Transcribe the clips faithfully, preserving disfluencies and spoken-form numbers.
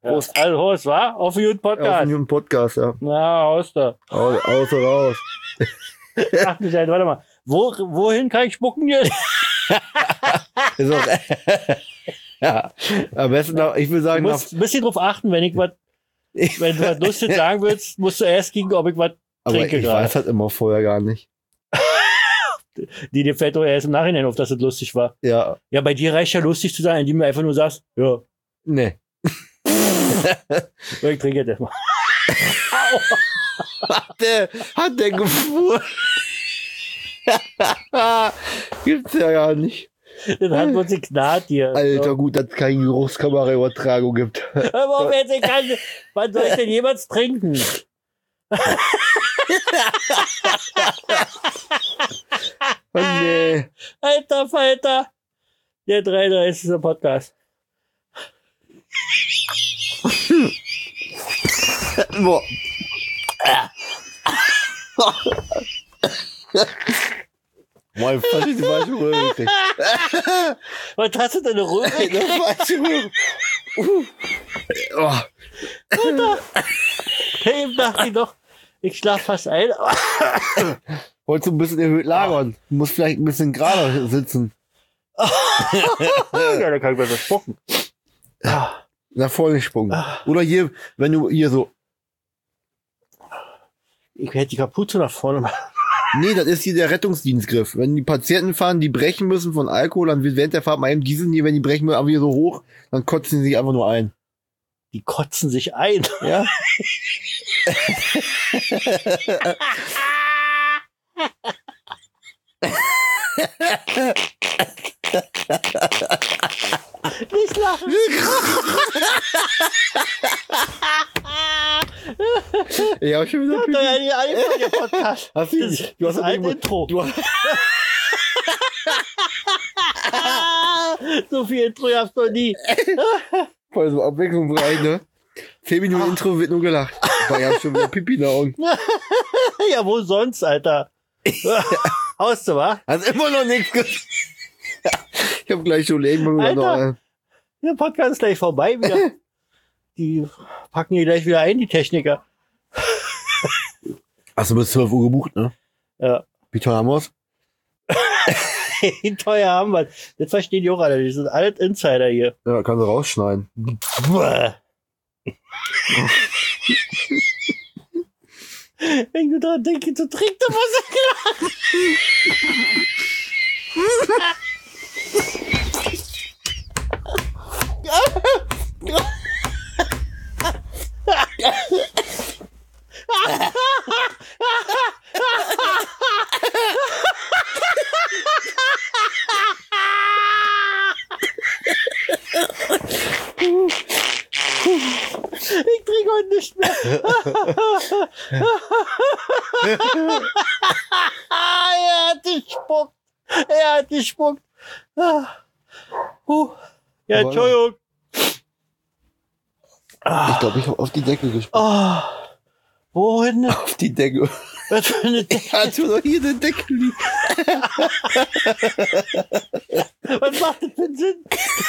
Prost. Ja, also Horst, wa? Auf den Podcast. Auf den Podcast, ja. Na, Horst da. Au- Außer raus. Ach du Scheiße, warte mal. Wo, wohin kann ich spucken jetzt? Ist auch, ja, am besten noch, ich will Du sagen, musst ein bisschen drauf achten, wenn ich was, nach, wenn du was Lustiges sagen willst, musst du erst kicken, ob ich was aber trinke ich gerade. weiß halt immer vorher gar nicht. Die dir fällt doch erst im Nachhinein auf, dass es lustig war. Ja, Ja, bei dir reicht ja lustig zu sein, indem du einfach nur sagst, ja, nee. ich trinke jetzt erstmal. Hat der, hat der gefurzt? Gibt's ja gar nicht. Dann hat uns geknarrt hier. Alter, gut, dass es keine Geruchskameraübertragung gibt. Hör mal auf, jetzt, ich kann, wann soll ich denn jemals trinken? Oh, nee. Alter Falter. Der dreiunddreißigste Podcast. Boah. Mal fast die falsche Röhre gekriegt. Was hast du denn eine Röhre? Eine falsche Röhre. Uh. Oh. Alter. Hey, ich dachte ich doch, ich schlaf fast ein. Wolltest du ein bisschen erhöht lagern? Du musst vielleicht ein bisschen gerader sitzen. Ja, da kann ich besser spucken. Nach vorne gesprungen. Oder hier, wenn du hier so. Ich hätte die Kapuze nach vorne machen. Nee, das ist hier der Rettungsdienstgriff. Wenn die Patienten fahren, die brechen müssen von Alkohol, dann wird während der Fahrt mal eben diesen hier, wenn die brechen müssen, aber hier so hoch, dann kotzen sie sich einfach nur ein. Die kotzen sich ein. Ja? Nicht lachen. Ich hab schon wieder Das ist doch ja die Anfang der Podcast. Hast du, Das, du hast das doch ein irgendwo- Intro. Du hast, So viel Intro gab's noch nie. voll so abwechslungsreich, ne? Zehn Minuten Intro wird nur gelacht. Aber ich hab schon wieder Pipi in den Augen. Ja, wo sonst, Alter? Haust du, wa? Hast immer noch nichts gesagt. Ich hab gleich schon irgendwann wieder noch. Alter. äh, Der Podcast ist gleich vorbei wieder. Die packen hier gleich wieder ein, die Techniker. Hast du bis zwölf Uhr gebucht, ne? Ja. Wie teuer haben wir's? Wie teuer haben wir. Das verstehen die auch alle. Die sind alles Insider hier. Ja, kannst du rausschneiden. Bäh. Wenn du dran denke, zu trinken, dann muss ich trinke heute nicht mehr. Er hat gespuckt. Er hat gespuckt. Uh. Ja, Aber- Entschuldigung. Ich glaube, ich hab auf die Decke gesprochen. Oh. Wohin? Auf die Decke. Was für eine Decke? Ja, tu doch hier eine Decke liegen. Was macht das für einen Sinn?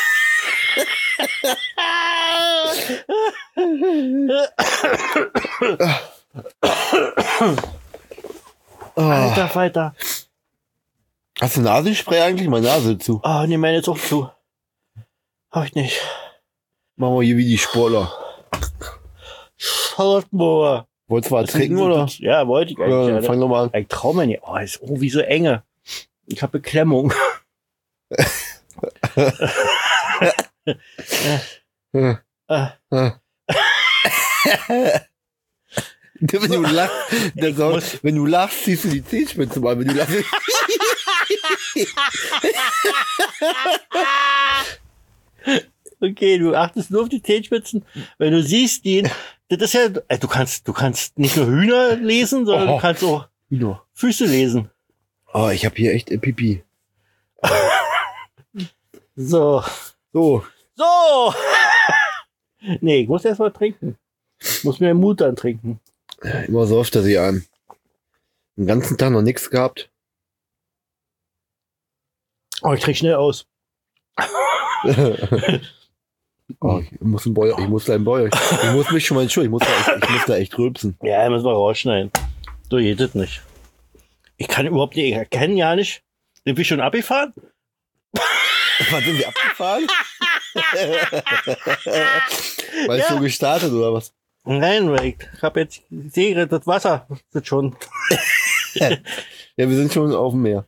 Oh. Alter Falter. Hast du Nasenspray eigentlich? Meine Nase zu. Oh, nee, meine ist auch zu. Hab ich nicht. Machen wir hier wie die Sportler. Schaltmoor. Wolltest du mal trinken, oder? Ja, wollte ich eigentlich. Ja, Ja, fang doch mal an. ich trau mir nicht. Oh, ist oh, wie so enge. Ich habe Beklemmung. Ja. Ah. Ja. Wenn du lachst, dann soll, muss- wenn du lachst, ziehst du die Zehenspitze mal. Wenn du lachst, Okay, du achtest nur auf die Zehenspitzen. Wenn du siehst, die, das ist ja, äh, du kannst, du kannst nicht nur Hühner lesen, sondern Oh. du kannst auch Hühner. Füße lesen. Oh, ich habe hier echt äh, Pipi. So. So. So! Nee, ich muss erst mal trinken. Ich muss mir den Mut dann trinken. Immer so oft er sie an. Den ganzen Tag noch nichts gehabt. Oh, ich trinke schnell aus. Oh, ich muss ein Boy, ich muss da ein Boy. Ich muss mich schon mal entschuldigen, ich muss da echt, ich muss da echt rülpsen. Ja, müssen wir rausschneiden. So geht es nicht. Ich kann überhaupt nicht erkennen, ja nicht. Sind wir schon abgefahren? Was, sind wir abgefahren? Weil es Ja. so gestartet oder was? Nein, weil ich hab jetzt, ich sehe gerade das Wasser. Das ist schon. Ja, wir sind schon auf dem Meer.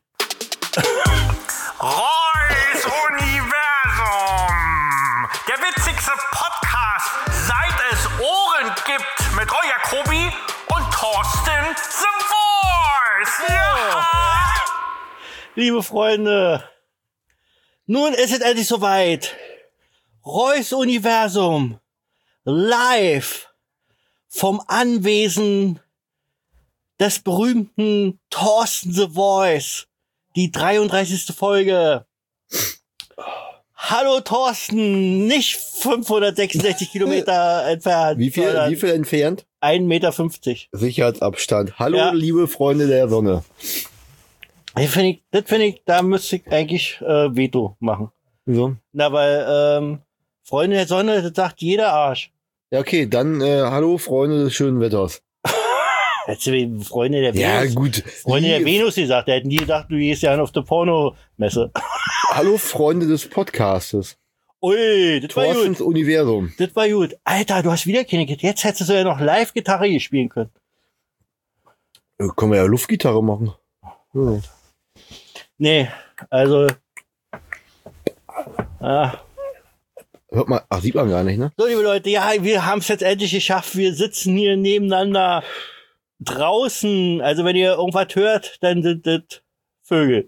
Roy's Universum. Der witzigste Podcast, seit es Ohren gibt, mit Roy Jacobi und Thorsten The Voice. Ja. Liebe Freunde, nun ist es endlich soweit. Roy's Universum live vom Anwesen des berühmten Thorsten The Voice. Die dreiunddreißigste Folge. Hallo Thorsten, nicht fünfhundertsechsundsechzig Kilometer entfernt. Wie viel, sondern wie viel entfernt? ein Meter fünfzig. Sicherheitsabstand. Hallo, Ja. liebe Freunde der Sonne. Das finde ich, das finde ich, da müsste ich eigentlich äh, Veto machen. Wieso? Na, weil ähm, Freunde der Sonne, das sagt jeder Arsch. Ja, okay, dann äh, hallo, Freunde des schönen Wetters. Hättest du Freunde der Ja, Venus, gut. Freunde der Lie- Venus gesagt, da hätten die gedacht, du gehst ja auf der Pornomesse. Hallo, Freunde des Podcastes. Ui, das war gut. Thorstens Universum. Das war gut. Alter, du hast wieder keine Gitarre. Jetzt hättest du ja noch live Gitarre spielen können. Äh, Können wir ja Luftgitarre machen. Ja. Nee, also. Ah. Hört mal, ach, sieht man gar nicht, ne? So, liebe Leute, ja, wir haben es jetzt endlich geschafft. Wir sitzen hier nebeneinander draußen. Also, wenn ihr irgendwas hört, dann sind das Vögel.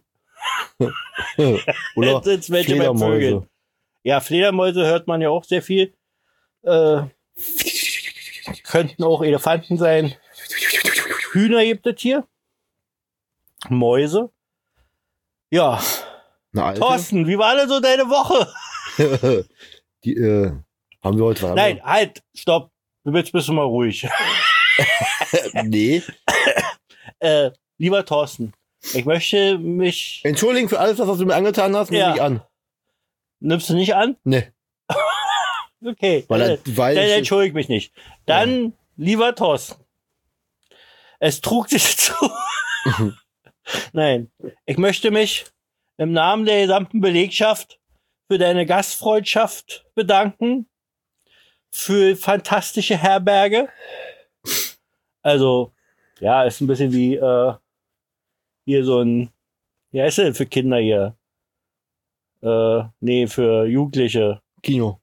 Oder Jetzt sind's welche bei Fledermäuse. Vögeln. Ja, Fledermäuse hört man ja auch sehr viel. Äh, könnten auch Elefanten sein. Hühner gibt es hier. Mäuse. Ja, Eine alte? Thorsten, wie war denn so deine Woche? Die, äh, haben wir heute Abend? Nein, halt, stopp. Du bist bist du mal ruhig. Nee. äh, lieber Thorsten, ich möchte mich. Entschuldigung für alles, was du mir angetan hast, nehme Ja. ich an. Nimmst du nicht an? Nee. Okay, Weil dann, er, weil dann ich, entschuldige ich mich nicht. Dann, lieber Thorsten, es trug sich zu. Nein, ich möchte mich im Namen der gesamten Belegschaft für deine Gastfreundschaft bedanken, für fantastische Herberge. Also, ja, ist ein bisschen wie äh, hier so ein, wie heißt denn für Kinder hier? Äh, nee, für Jugendliche. Kino.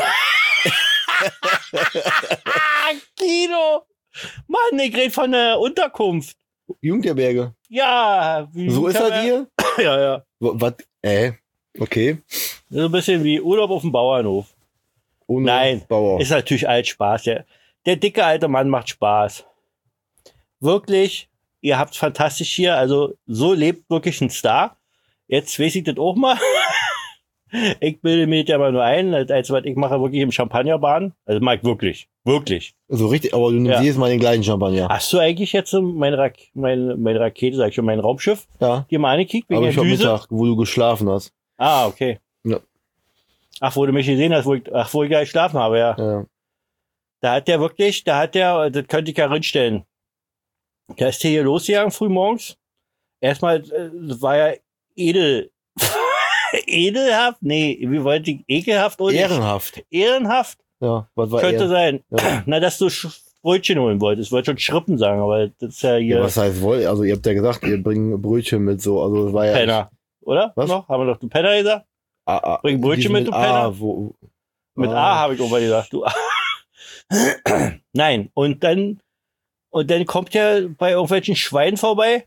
Kino! Mann, ich rede von der Unterkunft. Jugendherberge. Ja, wie So ist er hier? Ja, ja. Was? Äh, okay. So ein bisschen wie Urlaub auf dem Bauernhof. Ohne Nein, Bauer. ist natürlich alt Spaß. Der, der dicke alte Mann macht Spaß. Wirklich, ihr habt's fantastisch hier. Also, so lebt wirklich ein Star. Jetzt weiß ich das auch mal. Ich bilde mir das ja mal nur ein, als was ich mache wirklich im Champagnerbahn. Also, mag ich wirklich. Wirklich. So richtig, aber du nimmst Ja. jedes Mal den gleichen Champagner. Hast du eigentlich jetzt so mein, Rak mein, meine Rakete, sag ich schon, mein Raumschiff, Ja. dir mal angekickt wegen Aber der ich hab Düse? Mittag, wo du geschlafen hast. Ah, okay. Ja. Ach, wo du mich gesehen hast, wo ich, ach, wo ich gar geschlafen habe, ja. Ja. Da hat der wirklich, da hat der, das könnte ich ja reinstellen. Da ist der hier losgegangen, früh morgens. Erstmal, äh, das war ja edel. Edelhaft? Nee, wie wollte ich, ekelhaft oder? Ehrenhaft. Ehrenhaft? Ja, was war Könnte er? sein. Ja. Na, dass du Sch- Brötchen holen wolltest. Ich wollte schon Schrippen sagen, aber das ist ja hier Ja, was heißt wohl? Also ihr habt ja gesagt, ihr bringt Brötchen mit so, also es war ja Penner. Oder? Was? Noch? Haben wir doch du Penner gesagt? Ah, ah, Bring Brötchen diesen mit, du A, Penner. wo, Mit ah. A habe ich irgendwann gesagt. Du. Nein, und dann und dann kommt er bei irgendwelchen Schweinen vorbei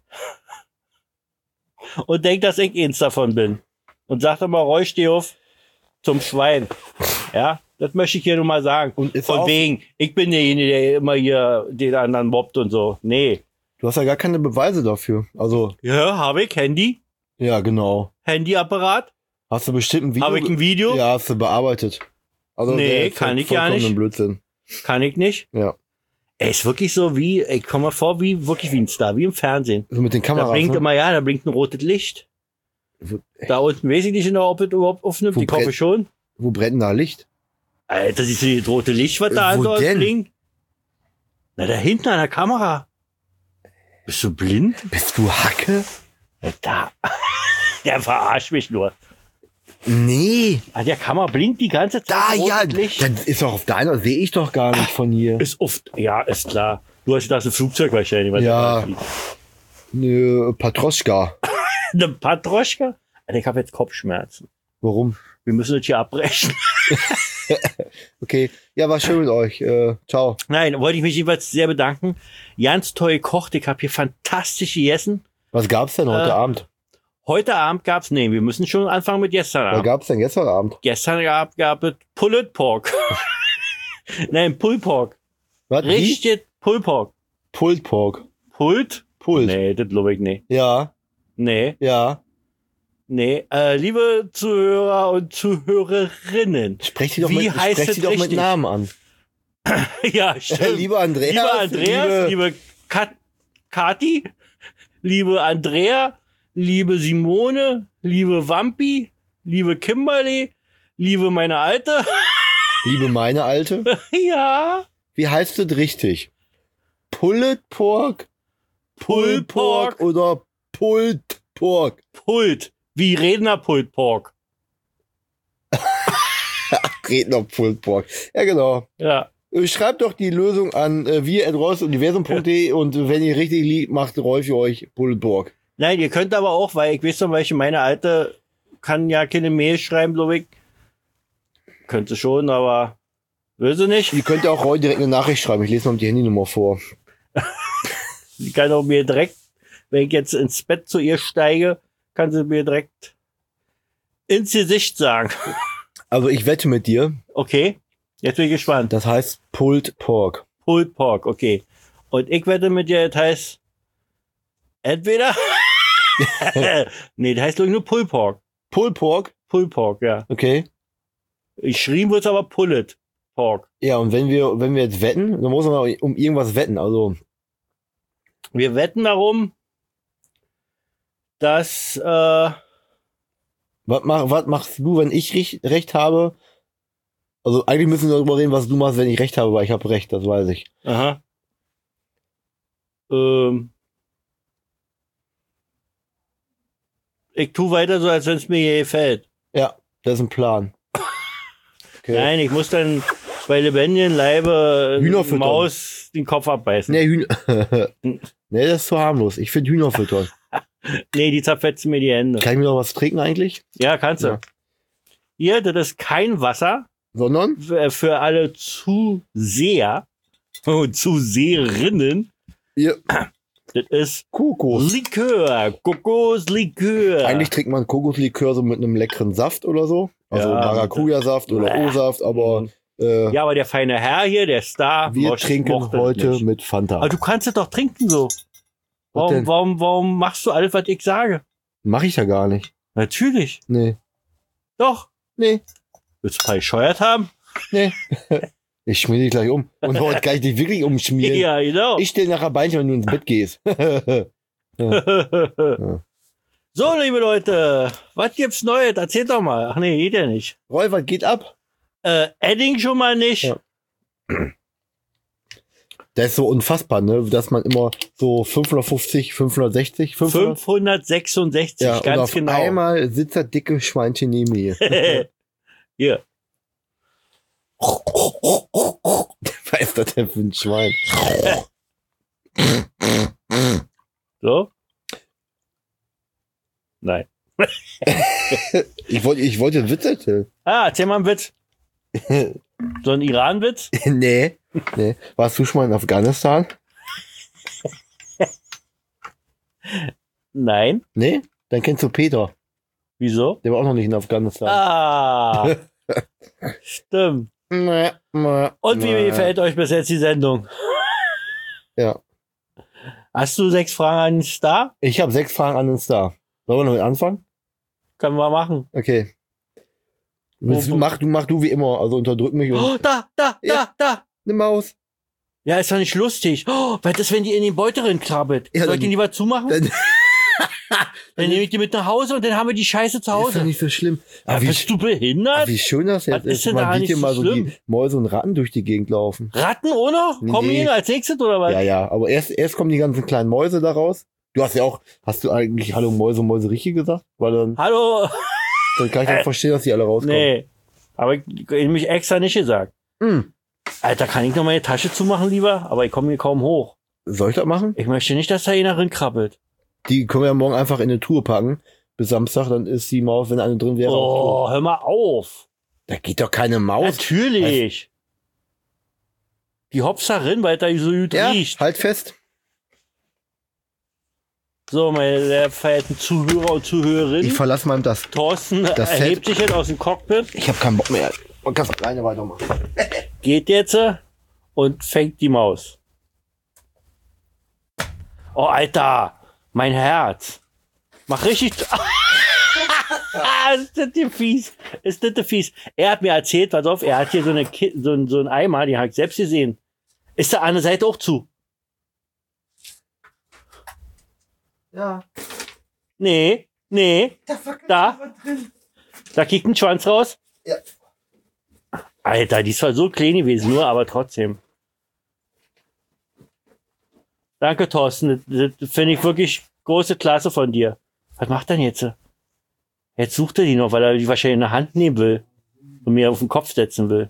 und denkt, dass ich eins davon bin. Und sagt immer, Roy, steh auf zum Schwein. Ja, das möchte ich hier nur mal sagen. Und ist Von auch, wegen, ich bin derjenige, der immer hier den anderen mobbt und so. Nee. du hast ja gar keine Beweise dafür. Also, Ja, habe ich. Handy. ja, genau. Handyapparat. Hast du bestimmt ein Video? Habe ich ein Video. Ja, hast du bearbeitet. Also, Nee, der ist kann halt ich gar vollkommen nicht. Blödsinn. Kann ich nicht. Ja. Er ist wirklich so wie, ich komme mir vor, wie wirklich wie ein Star, wie im Fernsehen. So mit den Da Kameras. blinkt Ne? immer, ja, da blinkt ein rotes Licht. Wo, Da unten weiß ich nicht genau, ob es überhaupt aufnimmt. Wo Ich hoffe brennt- schon. wo brennt denn da Licht? Alter, siehst du das rote Licht, was da Wo dort denn? blinkt? Na, da hinten an der Kamera. Bist du blind? Bist du Hacke? Ja, da. Der verarscht mich nur. Nee. An der Kamera blinkt die ganze Zeit Da, rotes ja. Licht. Dann ist doch auf deiner, sehe ich doch gar nicht von hier. Ist oft, ja, ist klar. Du hast das ein Flugzeug wahrscheinlich. Was Ja. da fliegt. Eine Patroschka. Eine Patroschka? Alter, ich habe jetzt Kopfschmerzen. Warum? Wir müssen das hier abbrechen. Okay. Ja, war schön mit euch. Äh, ciao. Nein, wollte ich mich jedenfalls sehr bedanken. Ganz toll gekocht. Ich habe hier fantastisch gegessen. Was gab's denn heute Äh, Abend? Heute Abend gab's, nee, wir müssen schon anfangen mit gestern Was Abend. gab's denn gestern Abend? Gestern gab, gab es Pulled Pork. Nein, Pulled Pork. Was? Wie? Richtig Pulled Pork. Pulled Pork. Pulled? Pulled. Nee, das glaube ich nicht. Ja, Nee, ja. nee. Äh, liebe Zuhörer und Zuhörerinnen. Sprech sie doch, Wie mit, heißt sprech es sie doch mit richtig? Namen an. Ja, stimmt. Lieber Andreas. Lieber Andreas, liebe- liebe Kat Kati, liebe Andrea, liebe Simone, liebe Wampi, liebe Kimberly, liebe meine Alte. Liebe meine Alte. Ja. Wie heißt das richtig? Pulled Pork? Pulled Pork. Oder Pulled Pork? Pult. Wie Redner Pulled Pork. Redner Pulled Pork. Ja, genau. Ja. Schreibt doch die Lösung an äh, wir at universum punkt de und wenn ihr richtig liegt, macht Rolf für euch Pulled Pork. Nein, ihr könnt aber auch, weil ich weiß zum Beispiel, meine Alte kann ja keine Mail schreiben, glaube ich. Könnte schon, aber will sie nicht. Ihr könnt ja auch heute direkt eine Nachricht schreiben. Ich lese mal die Handynummer vor. Sie kann auch mir direkt, wenn ich jetzt ins Bett zu ihr steige, kann sie mir direkt ins Gesicht sagen. Also ich wette mit dir, Okay, jetzt bin ich gespannt. das heißt Pulled Pork. Pulled Pork, okay. Und ich wette mit dir, das heißt entweder nee, das heißt glaube ich nur Pulled Pork. Pulled Pork? Pulled Pork, ja. Okay. Geschrieben wird's aber Pulled Pork. Ja, und wenn wir, wenn wir jetzt wetten, dann muss man um irgendwas wetten. Also, Wir wetten darum, dass äh, was, mach, was machst du, wenn ich recht, recht habe? Also eigentlich müssen wir darüber reden, was du machst, wenn ich recht habe, weil ich habe recht, das weiß ich. aha. Ähm, ich tu weiter so, als wenn es mir gefällt. Ja, das ist ein Plan. Okay. Nein, ich muss dann bei lebendigem Leibe Hühner eine füttern. Maus den Kopf abbeißen. Nee, Hühner. Nee, das ist zu harmlos. Ich finde Hühner füttern. Nee, die zerfetzen mir die Hände. Kann ich mir noch was trinken eigentlich? Ja, kannst du. Ja. Hier, das ist kein Wasser Sondern? für, für alle Zuseher und Zuseherinnen. Ihr Das ist Kokos. Likör, Kokoslikör. Eigentlich trinkt man Kokoslikör so mit einem leckeren Saft oder so. Also Ja. Maracuja-Saft oder Bäh. O-Saft, aber äh, Ja, aber der feine Herr hier, der Star, wir mocht- trinken mochte das heute nicht. mit Fanta. Aber du kannst es doch trinken so. Was Warum, denn? warum, warum machst du alles, was ich sage? Mach ich ja gar nicht. Natürlich. Nee. Doch. Nee. Willst du ein paar gescheuert haben? Nee. Ich schmier dich gleich um. Und heute kann ich dich wirklich umschmieren. Ja, genau. Ich stelle nachher Beinchen, wenn du ins Bett gehst. So, liebe Leute, was gibt's Neues? Erzählt doch mal. Ach nee, geht ja nicht. Rolf, was geht ab? Äh, Edding schon mal nicht. Ja. Das ist so unfassbar, ne? Dass man immer so fünfhundertfünfzig, fünfhundertsechzig, fünfhundert fünfhundertsechsundsechzig, ja, und ganz auf genau. einmal sitzt das dicke Schweinchen neben mir. Hier. Was ist das denn für ein Schwein? So. Nein. Ich wollte, ich wollte einen Witz erzählen. Ah, erzähl mal einen Witz. So ein Iran-Witz? Nee. Nee. Warst du schon mal in Afghanistan? Nein. Nee? Dann kennst du Peter. Wieso? Der war auch noch nicht in Afghanistan. Ah. Stimmt. Mäh, mäh, Und wie mäh. gefällt euch bis jetzt die Sendung? Ja. Hast du sechs Fragen an den Star? Ich habe sechs Fragen an den Star. Sollen wir damit anfangen? Können wir machen. Okay. Willst du, mach, du, mach du wie immer. Also unterdrück mich und Oh, da, da, Ja. da, da. eine Maus. Ja, ist doch nicht lustig. Oh, was ist, wenn die in den Beutel krabbelt? Ja, Soll ich dann- den lieber zumachen? Dann, Dann nehme ich die mit nach Hause und dann haben wir die Scheiße zu Das ist Hause. doch nicht so schlimm. Ja, Aber wie, bist du behindert? aber wie schön das jetzt Was ist ist. denn Man daran sieht hier nicht mal so so schlimm? die Mäuse und Ratten durch die Gegend laufen. Ratten, oder? Nee. Kommen die hin als nächstes oder was? Ja, ja, aber erst, erst kommen die ganzen kleinen Mäuse da raus. Du hast ja auch, hast du eigentlich Hallo Mäuse, Mäuse richtig gesagt? Weil dann, Hallo? dann kann ich auch verstehen, dass die alle rauskommen. Nee. Aber ich, ich hab mich extra nicht gesagt. Hm. Alter, kann ich noch meine Tasche zumachen lieber? Aber ich komme hier kaum hoch. Soll ich das machen? Ich möchte nicht, dass da einer drin krabbelt. Die können wir ja morgen einfach in eine Tour packen. Bis Samstag, dann ist die Maus, wenn eine drin wäre, auch Oh, hör mal auf. tot. Da geht doch keine Maus. Natürlich. Die hops da rein, weil da so gut Ja, riecht. halt fest. So, meine sehr verehrten Zuhörer und Zuhörerinnen. Ich verlasse mal das. Thorsten das erhebt Set. sich jetzt aus dem Cockpit, Ich habe keinen Bock mehr. Man kann alleine weitermachen. geht jetzt äh, und fängt die Maus. Oh, Alter, mein Herz. Mach richtig. ist das denn fies? Ist das denn fies? Er hat mir erzählt, pass auf, er hat hier so, eine Ki so, ein, so einen Eimer, den habe ich selbst gesehen. Ist da an der Seite auch zu? Ja. Nee, nee. Da. Da kickt ein Schwanz raus. Ja. Alter, die ist zwar so klein gewesen, nur, aber trotzdem. Danke, Thorsten. Das, das finde ich wirklich große Klasse von dir. Was macht er denn jetzt? Jetzt sucht er die noch, weil er die wahrscheinlich in der Hand nehmen will und mir auf den Kopf setzen will.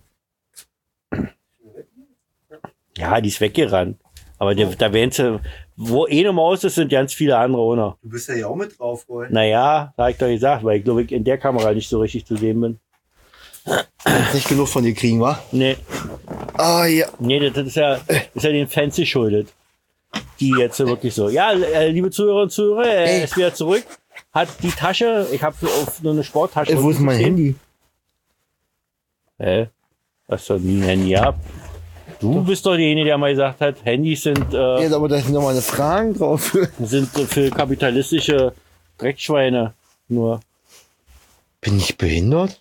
Ja, die ist weggerannt. Aber der, da wären sie, wo eine Maus ist, sind ganz viele andere ohne. Du bist ja hier auch mit drauf, Freund. Naja, da hab ich doch gesagt, weil ich glaube, ich in der Kamera nicht so richtig zu sehen bin. Nicht genug von dir kriegen, wa? Nee, Ah, ja. nee, das ist ja, das ist ja den Fans geschuldet. Die jetzt so wirklich so. Ja, äh, liebe Zuhörer und Zuhörer, er Ey. ist wieder zurück. Hat die Tasche, ich habe auf nur eine Sporttasche. Ey, wo ist unten mein gesehen. Handy? Hä? Hast du nie ein Handy gehabt? Du bist doch derjenige, der mal gesagt hat, Handys sind, äh, Jetzt, aber da sind noch meine Fragen drauf. sind für kapitalistische Dreckschweine nur. Bin ich behindert?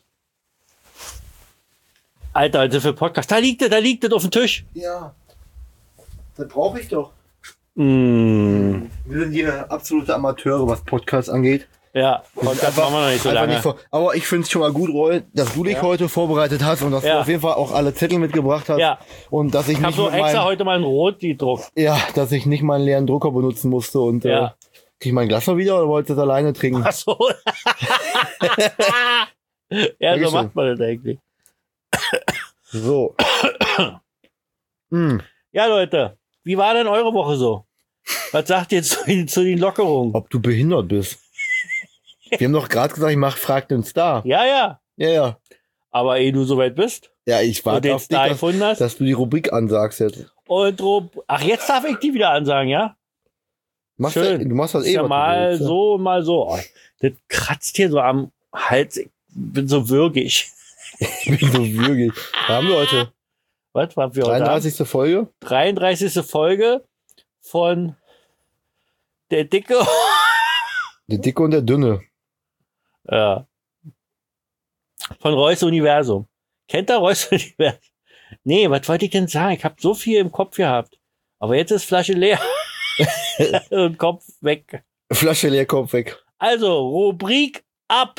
Alter, also für Podcast. Da liegt er, da liegt es auf dem Tisch. Ja. Das brauche ich doch. Mm, Wir sind hier absolute Amateure, was Podcasts angeht. ja, Podcast machen wir noch nicht so einfach lange. nicht vor- aber ich finde es schon mal gut, Roy, dass du dich Ja. heute vorbereitet hast und dass Ja. du auf jeden Fall auch alle Zettel mitgebracht hast. Ja. Und dass ich Ich habe nicht so mit extra meinem, heute mal in Rot gedruckt. ja, dass ich nicht meinen leeren Drucker benutzen musste und Ja. äh, krieg ich mein Glas mal wieder oder wolltest du das alleine trinken? Ach so. Ja, so Dankeschön. macht man das eigentlich. So. hm. Ja, Leute, wie war denn eure Woche so? Was sagt ihr zu, zu den Lockerungen? Ob du behindert bist? Wir haben doch gerade gesagt, ich mach Frag den Star. Ja, ja. Ja, ja. Aber ehe du soweit bist Ja, ich und warte den auf dich, Star dass, gefunden hast. dass du die Rubrik ansagst jetzt. Und Rob Ach, jetzt darf ich die wieder ansagen, ja? Machst Schön. Du, du machst das Ist eh, ja was du mal willst, ja. so, mal so. Oh, das kratzt hier so am Hals. Ich bin so würgig. Ich bin so würgig. Was haben wir heute? Was waren wir heute? Abend? dreiunddreißigste Folge? dreiunddreißigste Folge von der Dicke. Der Dicke und der Dünne. Ja. Von Reus Universum. Kennt ihr Reus Universum? Nee, was wollte ich denn sagen? Ich habe so viel im Kopf gehabt. Aber jetzt ist Flasche leer. Und Kopf weg. Flasche leer, Kopf weg. Also, Rubrik ab.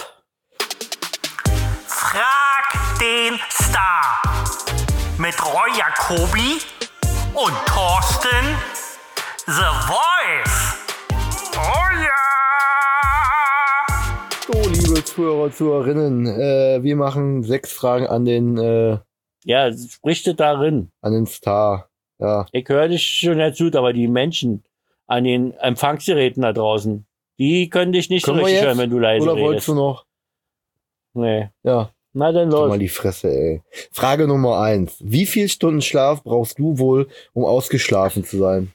Frag den Star. Mit Roy Jacobi und Thorsten The Voice. Oh ja! So, liebe Zuhörer, Zuhörerinnen, äh, wir machen sechs Fragen an den, äh, Ja, spricht es darin. an den Star. Ja. Ich höre dich schon ganz gut, aber die Menschen an den Empfangsgeräten da draußen, die können dich nicht Können so wir richtig jetzt? hören, wenn du leise Oder wolltest redest. du noch? Nee. Ja, Na dann halt los. mal die Fresse, ey. Frage Nummer eins. Wie viel Stunden Schlaf brauchst du wohl, um ausgeschlafen zu sein?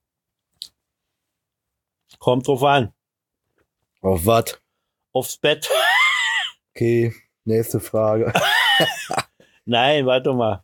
Kommt drauf an. Auf was? Aufs Bett. Okay, nächste Frage. Nein, warte mal.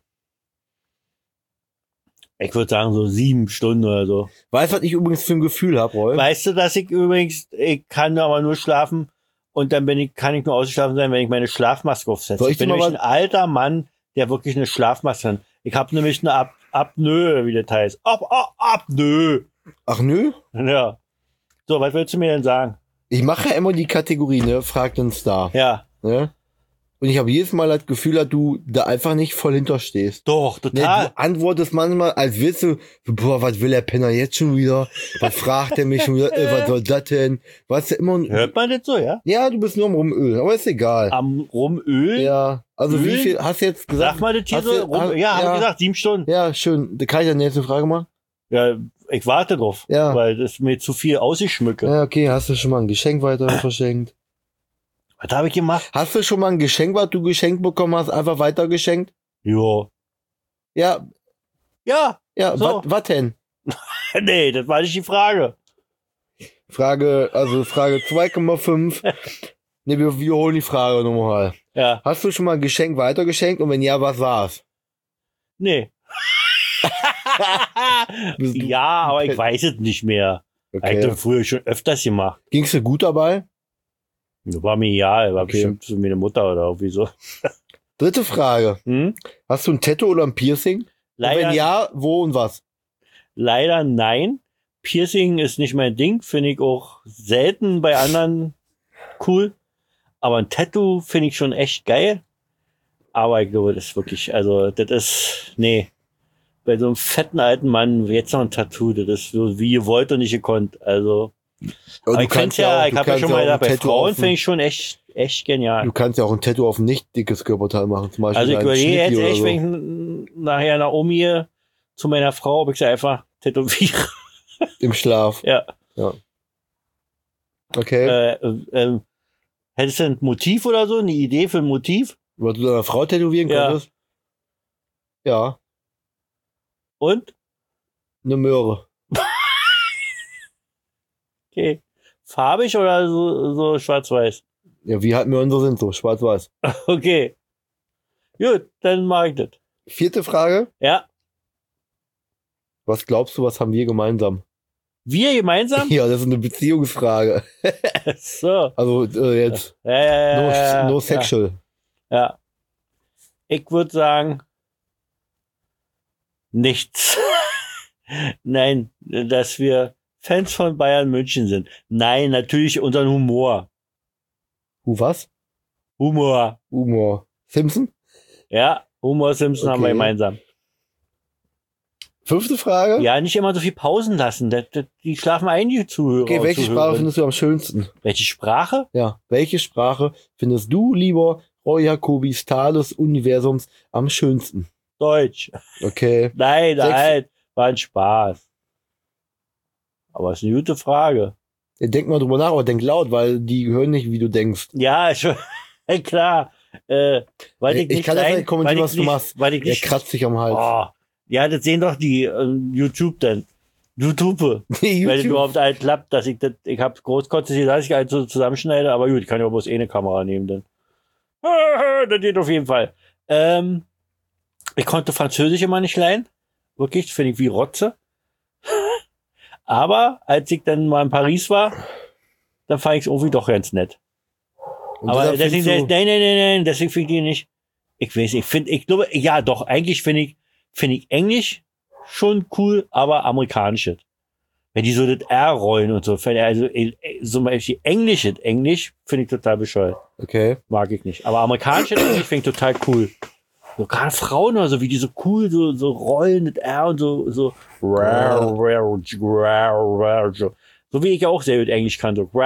Ich würde sagen so sieben Stunden oder so. Weißt du, was ich übrigens für ein Gefühl habe, Roy? Weißt du, dass ich übrigens, ich kann aber nur schlafen und dann bin ich, kann ich nur ausgeschlafen sein, wenn ich meine Schlafmaske aufsetze. Soll ich Ich bin dir mal nämlich ein alter Mann, der wirklich eine Schlafmaske hat. Ich habe nämlich eine Ap Apnoe, wie das heißt. Ab, ab, Apnoe. Ach nö? Ja. So, was willst du mir denn sagen? Ich mache ja immer die Kategorie, ne? Frag den Star. Ja. Ne? Und ich habe jedes Mal das Gefühl, dass du da einfach nicht voll hinterstehst. Doch, Ne, total. du antwortest manchmal, als willst du, boah, was will der Penner jetzt schon wieder? Was fragt er mich schon wieder? Äh, was soll das denn? Weißt du, immer, Hört man das so, ja? ja, du bist nur am Rumöl, aber ist egal. Am Rumöl? Ja, also Öl? wie viel, hast du jetzt gesagt? Sag mal das hier hast so. du- Rum, hast- ja, haben ja. wir gesagt, sieben Stunden. Ja, schön. Da kann ich dann jetzt eine Frage machen? Ja, ich warte drauf. Ja. Weil das mir zu viel ausgeschmücke. Ja, okay, hast du schon mal ein Geschenk weiter verschenkt? Was habe ich gemacht? Hast du schon mal ein Geschenk, was du geschenkt bekommen hast, einfach weiter geschenkt? Jo. Ja, Ja. ja, So. was denn? Nee, das war nicht die Frage. Frage, also Frage zwei Komma fünf. Ne, wir wiederholen die Frage nochmal. Ja. Hast du schon mal ein Geschenk weitergeschenkt und wenn ja, was war's? Nee. Bist du- ja, aber ich weiß es nicht mehr. Ich Okay. habe früher schon öfters gemacht. Ging's dir gut dabei? Das war mir egal, war Okay. bestimmt so meine Mutter oder irgendwie so. Dritte Frage. Hm? Hast du ein Tattoo oder ein Piercing? Und Leider, wenn ja, wo und was? leider nein. Piercing ist nicht mein Ding, finde ich auch selten bei anderen cool. Aber ein Tattoo finde ich schon echt geil. Aber ich glaube, das ist wirklich, also das ist, nee. Bei so einem fetten alten Mann jetzt noch ein Tattoo, das ist so wie gewollt und nicht gekonnt. Also, aber ich kann's ja, auch- ich du habe ja kannst schon mal auch ein gesagt, bei Tattoo Frauen auf finde ein- ich schon echt, echt genial. Du kannst ja auch ein Tattoo auf ein nicht dickes Körperteil machen, zum Beispiel Also ich ein überlege jetzt Schnitti oder echt, so. wenn ich nachher nach Omi gehe, zu meiner Frau, ob ich sie einfach tätowiere. Im Schlaf. Ja. Okay. Äh, äh, ähm, hättest du ein Motiv oder so? Eine Idee für ein Motiv? Was du deiner Frau tätowieren Ja. konntest? Ja, Und? eine Möhre. Okay. Farbig oder so, so schwarz-weiß? Ja, wie halt Möhren so sind, so schwarz-weiß. Okay. Gut, dann mag ich das. Vierte Frage. Ja. Was glaubst du, was haben wir gemeinsam? Wir gemeinsam? Ja, das ist eine Beziehungsfrage. So. Also äh, jetzt Ja, ja, ja, no, ja, ja. no sexual. Ja. Ja. Ich würde sagen, nichts. Nein, dass wir Fans von Bayern München sind. Nein, natürlich unseren Humor. Hu was? Humor. Humor. Simpson? Ja, Humor Simpson haben wir Okay. gemeinsam. Fünfte Frage. Ja, nicht immer so viel Pausen lassen. Das, das, die schlafen ein, die Zuhörer. Okay, und welche Sprache Zuhörerinnen. findest du am schönsten? Welche Sprache? Ja, welche Sprache findest du, lieber Roy Jacobis Tal des Universums, am schönsten? Deutsch. Okay. Nein, Sechs- nein, war ein Spaß. Aber es ist eine gute Frage. Ja, denk mal drüber nach, aber denk laut, weil die hören nicht, wie du denkst. Ja, schon, klar. Äh, weil ich, Ich nicht kann das rein- nicht kommentieren, weil was ich du nicht, machst. Weil ich Der nicht, kratzt sich am Hals. oh, ja, das sehen doch die äh, YouTube dann. YouTube. Die Weil das YouTube. überhaupt alt klappt, dass ich das, ich hab großkotzig, dass ich halt so zusammenschneide, aber gut, ich kann ja bloß eh eine Kamera nehmen, dann. Das geht auf jeden Fall. Ähm, ich konnte Französisch immer nicht lernen. Wirklich, finde ich wie Rotze. Aber als ich dann mal in Paris war, dann fand ich es irgendwie doch ganz nett. Und Aber deshalb deswegen, findest nein, du- nein, nein, nein, deswegen finde ich die nicht. Ich weiß nicht, ich finde, ich glaube, ja, doch, eigentlich finde ich, finde ich Englisch schon cool, aber amerikanisches. Wenn die so das R rollen und so, find ich also, äh, zum Beispiel englisches Englisch finde ich total bescheuert. Okay. Mag ich nicht. Aber amerikanisches Englisch finde ich total cool. So gerade Frauen oder so, wie die so cool, so, so rollen das R und so, so, so wie ich auch sehr gut Englisch kann, so,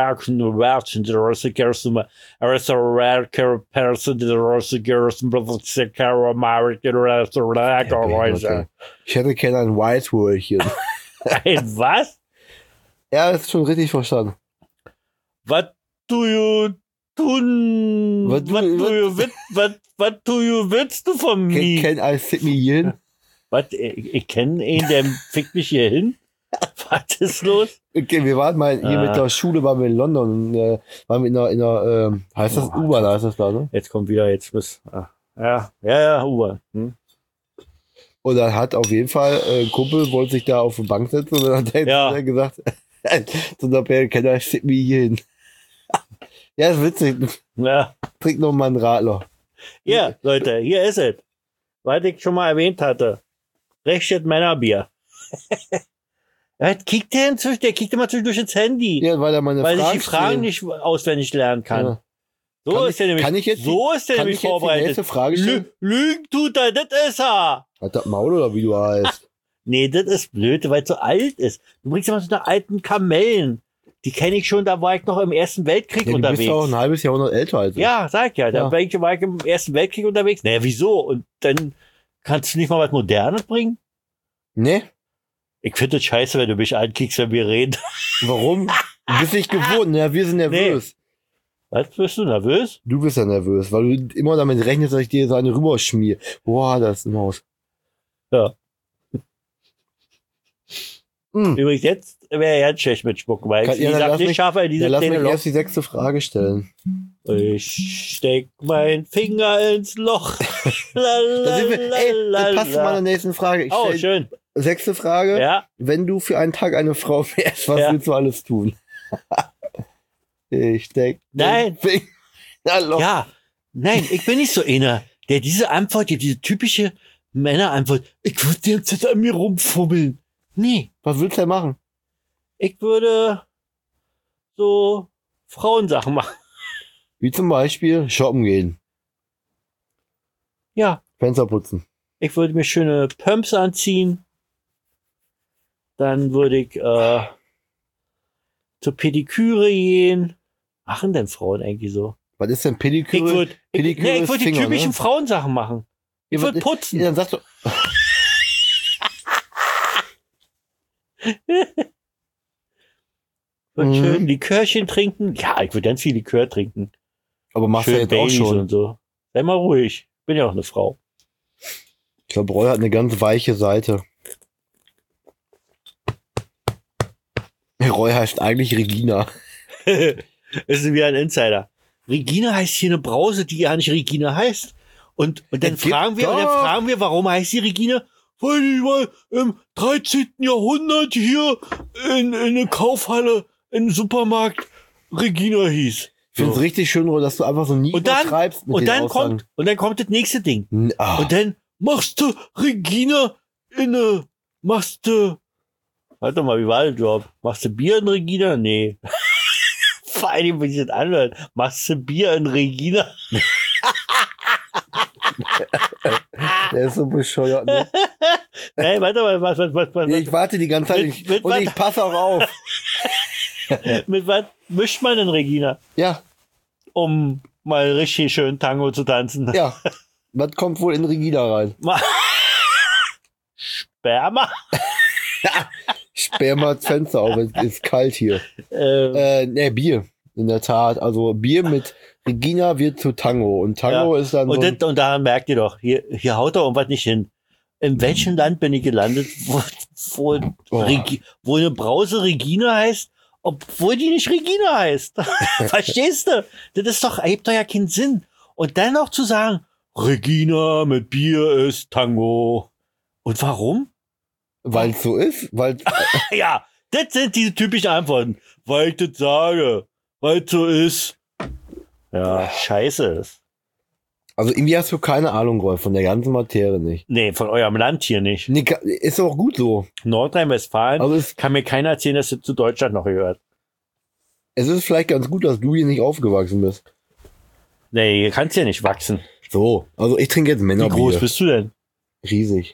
Okay. Ich hätte gerne ein White Wordchen. Ein was? Ja, ist schon richtig verstanden. Was du you tun? Was Was du- du was- you willst, was, was du you willst du von Can, mir? can I sit me in? Was, ich, ich kenne einen, der fickt mich hier hin. Was ist los? Okay, wir waren mal hier Ah. mit der Schule, waren wir in London, und, äh, waren wir in einer, in einer ähm, heißt das Oh, U-Bahn, heißt das da, ne? Jetzt kommt wieder, jetzt bis, ah, ja, ja, ja, U-Bahn. Hm? Und dann hat auf jeden Fall äh, ein Kumpel, wollte sich da auf die Bank setzen und dann hat er Ja. gesagt, so einer Bär, can I sit me hier hin? Ja, ist witzig. Ja. Trink noch mal einen Radler. Ja, Leute, hier ist es. Was ich schon mal erwähnt hatte. Rechtet Männerbier. Er kickt der inzwischen, der kickt immer zwischendurch ins Handy. Ja, weil er meine weil Fragen ich die Fragen stehen. nicht auswendig lernen kann. Ja. So Kann ist ich- der nämlich, kann ich jetzt- so ist der kann nämlich ich jetzt die vorbereitet. nächste Frage stellen? Lü Lügen tut er, das ist er. Hat das Maul oder wie du heißt? Nee, das ist blöd, weil es so alt ist. Du bringst immer so eine alten Kamellen. Die kenne ich schon, da war ich noch im Ersten Weltkrieg Ja, du unterwegs. bist ja auch ein halbes Jahrhundert älter als ich. Ja, sag ja, da Ja. war ich, war ich im Ersten Weltkrieg unterwegs. Naja, wieso? Und dann kannst du nicht mal was Modernes bringen? Ne? Ich finde es scheiße, wenn du mich ankickst, wenn wir reden. Warum? Du bist nicht gewohnt, ne? Wir sind nervös. Was, bist du nervös? Du bist ja nervös, weil du immer damit rechnest, dass ich dir so eine rüberschmier. Boah, das ist ein Maus. Ja. Hm. Übrigens, jetzt wäre er ganz schlecht mit Spucken, weil Kann- ich, ja, wie dann gesagt, lass nicht mich- schaffe, in diese Dann lass mich kleine Loch. erst die sechste Frage stellen. Ich steck mein Finger ins Loch. La, la, Da sind wir, ey, das passt zu la, meiner la. nächsten Frage. Ich Oh, stell, schön. sechste Frage. Ja, Wenn du für einen Tag eine Frau wärst, was Ja. willst du alles tun? Ich steck den Nein. Finger in ein Loch. ja. Nein, ich bin nicht so einer, der diese Antwort gibt, diese typische Männerantwort. Ich würde die ganze Zeit an mir rumfummeln. Nee, Was willst du denn machen? ich würde so Frauensachen machen. Wie zum Beispiel shoppen gehen, Ja, Fenster putzen. ich würde mir schöne Pumps anziehen. Dann würde ich äh, zur Pediküre gehen. Machen denn Frauen eigentlich so? Was ist denn Ich Pediküre? würde ich, Pediküre nee, ich ist würd die Finger, typischen ne? Frauensachen machen. Ich Ja, würde was- putzen. Ja, dann sagst du, Würde Mhm. schön Likörchen trinken. Ja, ich würde ganz viel Likör trinken. aber machst du Schön jetzt auch Baileys schon. und so. Sei mal ruhig. Bin ja auch eine Frau. Ich glaube, Roy hat eine ganz weiche Seite. Roy heißt eigentlich Regina. Das ist wie ein Insider. Regina heißt hier eine Brause, die ja nicht Regina heißt. Und, und dann Es gibt fragen wir, und dann doch- fragen wir, warum heißt sie Regina? Weil die mal im dreizehnten Jahrhundert hier in, in eine Kaufhalle, in einem Supermarkt Regina hieß. Ich finde es So. richtig schön, Roy, dass du einfach so nie Und dann, übertreibst mit und den dann Aussagen. kommt, und dann kommt das nächste Ding. N- ah. Und dann machst du Regina in eine, machst du, warte mal, wie war das überhaupt? Machst du Bier in Regina? Nee. Vor allem, wie sich das anhört. Machst du Bier in Regina? Der ist so bescheuert. Ne? Nein, warte mal, was, was, was, was, Nee, ich warte die ganze Zeit Mit- ich, mit und was? ich passe auch auf. mit was mischt man denn Regina? Ja, Um mal richtig schön Tango zu tanzen. ja. Was kommt wohl in Regina rein? Mal- Sperma? Sperr mal das Fenster auf, es ist kalt hier. Ähm, Äh, ne, Bier. In der Tat. Also Bier mit Regina wird zu Tango. Und Tango ist dann und, so. ein- das, und daran merkt ihr doch, hier, hier haut doch irgendwas nicht hin. In welchem Land bin ich gelandet, wo, wo, Oh. Regi wo eine Brause Regina heißt, obwohl die nicht Regina heißt? Verstehst du? Das ist doch, ergibt doch ja keinen Sinn. Und dann noch zu sagen, Regina mit Bier ist Tango. Und warum? Weil es so ist. Weil Ja, das sind diese typischen Antworten. Weil ich das sage. Weil es so ist. Ja, scheiße ist. also irgendwie hast du keine Ahnung, Rolf, von der ganzen Materie nicht. Nee, von eurem Land hier nicht. Nee, ka- ist auch gut so. Nordrhein-Westfalen Also es, kann mir keiner erzählen, dass du zu Deutschland noch gehört. es ist vielleicht ganz gut, dass du hier nicht aufgewachsen bist. Nee, hier kannst ja nicht wachsen. So, also ich trinke jetzt Wie groß Männerbier. bist du denn? Riesig.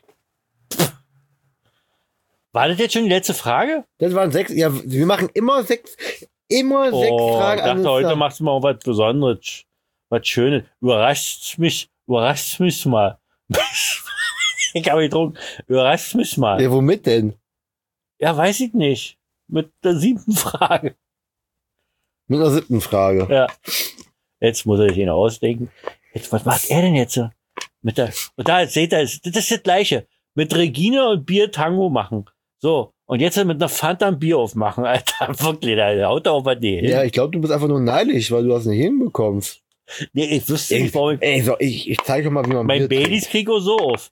War das jetzt schon die letzte Frage? Das waren sechs. Ja, wir machen immer sechs, immer sechs Oh, Fragen ich an dachte, den heute Tag. machst du mal was Besonderes. Was Schönes. Überrascht mich, überrascht mich mal. Ich habe getrunken. Überrascht mich mal. Ja, womit denn? Ja, weiß ich nicht. Mit der siebten Frage. Mit einer siebten Frage. Ja. Jetzt muss er sich ihn ausdenken. Jetzt, was macht er denn jetzt? Mit der, und da seht ihr, das ist das Gleiche. Mit Regina und Bier Tango machen. So. Und jetzt mit einer Fanta ein Bier aufmachen, Alter. Wirklich, da haut er auf was nicht hin. Ja, ich glaube, du bist einfach nur neidisch, weil du das nicht hinbekommst. Nee, ich wüsste nicht, warum ich Ey, so, ich, ich zeige euch mal, wie man mein Bier Baileys krieg ich so auf.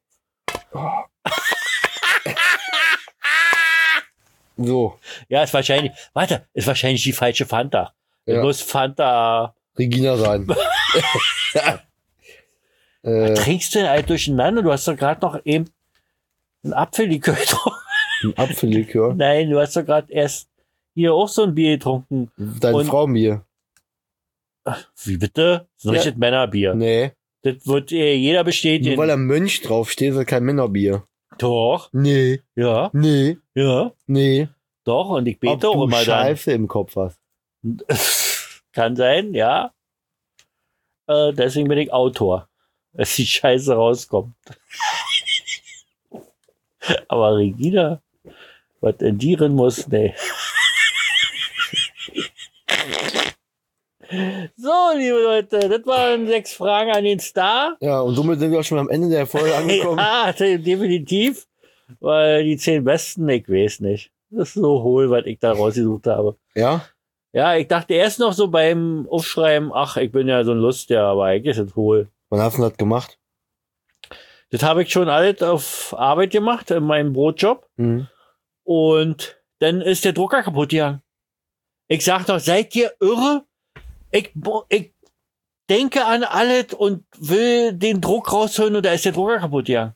trinkt. So, Ja, ist wahrscheinlich, warte, ist wahrscheinlich die falsche Fanta. Es Ja. muss Fanta, Regina sein. äh, trinkst du denn halt durcheinander? Du hast doch gerade noch eben einen Apfellikör getrunken. Ein Apfellikör. Nein, du hast doch gerade erst hier auch so ein Bier getrunken. Dein Und- Frauenbier. Wie bitte? Das ist ein Ja. richtiges Männerbier. Nee. Das wird äh, jeder bestätigen. Nur weil da Mönch draufsteht, ist das kein Männerbier. Doch, Nee. ja, Nee. ja, Nee. doch. Und ich Ob bete auch du immer Scheiße im Kopf hast. dann. Kann sein, ja. Äh, deswegen bin ich Autor. Dass die Scheiße rauskommt. Aber Regina, was in die drin muss, nee. So, liebe Leute, das waren sechs Fragen an den Star. Ja, und somit sind wir auch schon am Ende der Folge angekommen. Ja, definitiv. Weil die zehn besten, ich weiß nicht. Das ist so hohl, was ich da rausgesucht habe. Ja? Ja, ich dachte erst noch so beim Aufschreiben, ach, ich bin ja so ein Lustiger, aber eigentlich ist es hohl. Wann hast du das gemacht? Das habe ich schon alles auf Arbeit gemacht, in meinem Brotjob. Mhm. Und dann ist der Drucker kaputt gegangen. Ich sag doch, seid ihr irre? Ich, ich denke an alles und will den Druck rausholen und da ist der Drucker kaputt gegangen.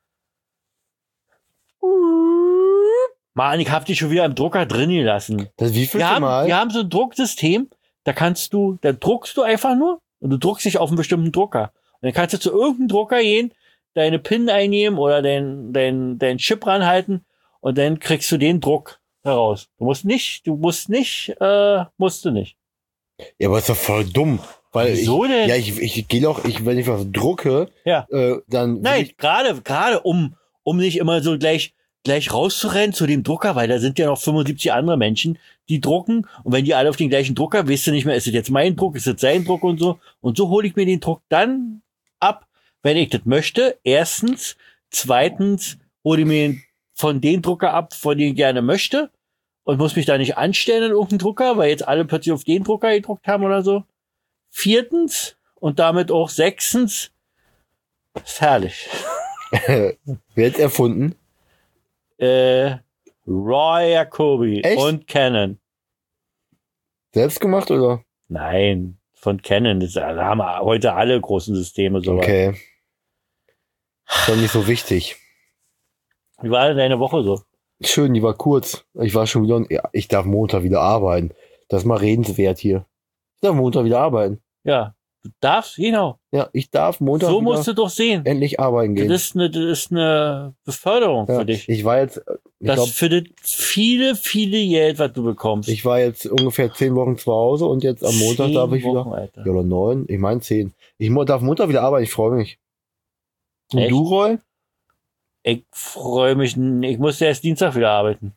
Mann, ich hab die schon wieder im Drucker drin gelassen. Das wie viel Wir haben, Mal? wir haben so ein Drucksystem, da kannst du, da druckst du einfach nur und du druckst dich auf einen bestimmten Drucker. Und dann kannst du zu irgendeinem Drucker gehen, deine PIN einnehmen oder dein, dein, dein Chip ranhalten und dann kriegst du den Druck heraus. Du musst nicht, du musst nicht, äh, musst du nicht. Ja, aber ist doch voll dumm. Weil Wieso ich, denn? Ja, ich, ich gehe doch, ich, wenn ich was drucke, Ja. äh, dann. will Nein, Ich, gerade, gerade um, um nicht immer so gleich, gleich rauszurennen zu dem Drucker, weil da sind ja noch fünfundsiebzig andere Menschen, die drucken. Und wenn die alle auf den gleichen Drucker, weißt du nicht mehr, ist es jetzt mein Druck, ist es sein Druck und so. Und so hole ich mir den Druck dann ab, wenn ich das möchte. Erstens. Zweitens hole ich mir von den Drucker ab, von denen ich gerne möchte. Und muss mich da nicht anstellen in irgendeinen Drucker, weil jetzt alle plötzlich auf den Drucker gedruckt haben oder so. Viertens. Und damit auch sechstens. Ist herrlich. wer hat's erfunden? Äh, Roy Jacobi Echt? und Canon. Selbst gemacht oder? Nein, von Canon. Das da haben wir heute alle großen Systeme so. Okay. Ist doch nicht so wichtig. Wie war denn deine Woche so? Schön, die war kurz. Ich war schon wieder, ja, ich darf Montag wieder arbeiten. Das ist mal redenswert hier. Ich darf Montag wieder arbeiten. Ja, du darfst, genau. Ja, ich darf Montag So wieder musst du doch sehen. endlich arbeiten gehen. Das ist eine, das ist eine Beförderung Ja, für dich. ich war jetzt, ich Das glaub, für das viele, viele Geld, was du bekommst. ich war jetzt ungefähr zehn Wochen zu Hause und jetzt am Montag Zehn darf ich Wochen, wieder. Alter. Ja, oder neun. Ich meine zehn. Ich mo- darf Montag wieder arbeiten. Ich freue mich. Und Echt? du, Roy? Ich freue mich, n- ich muss erst Dienstag wieder arbeiten,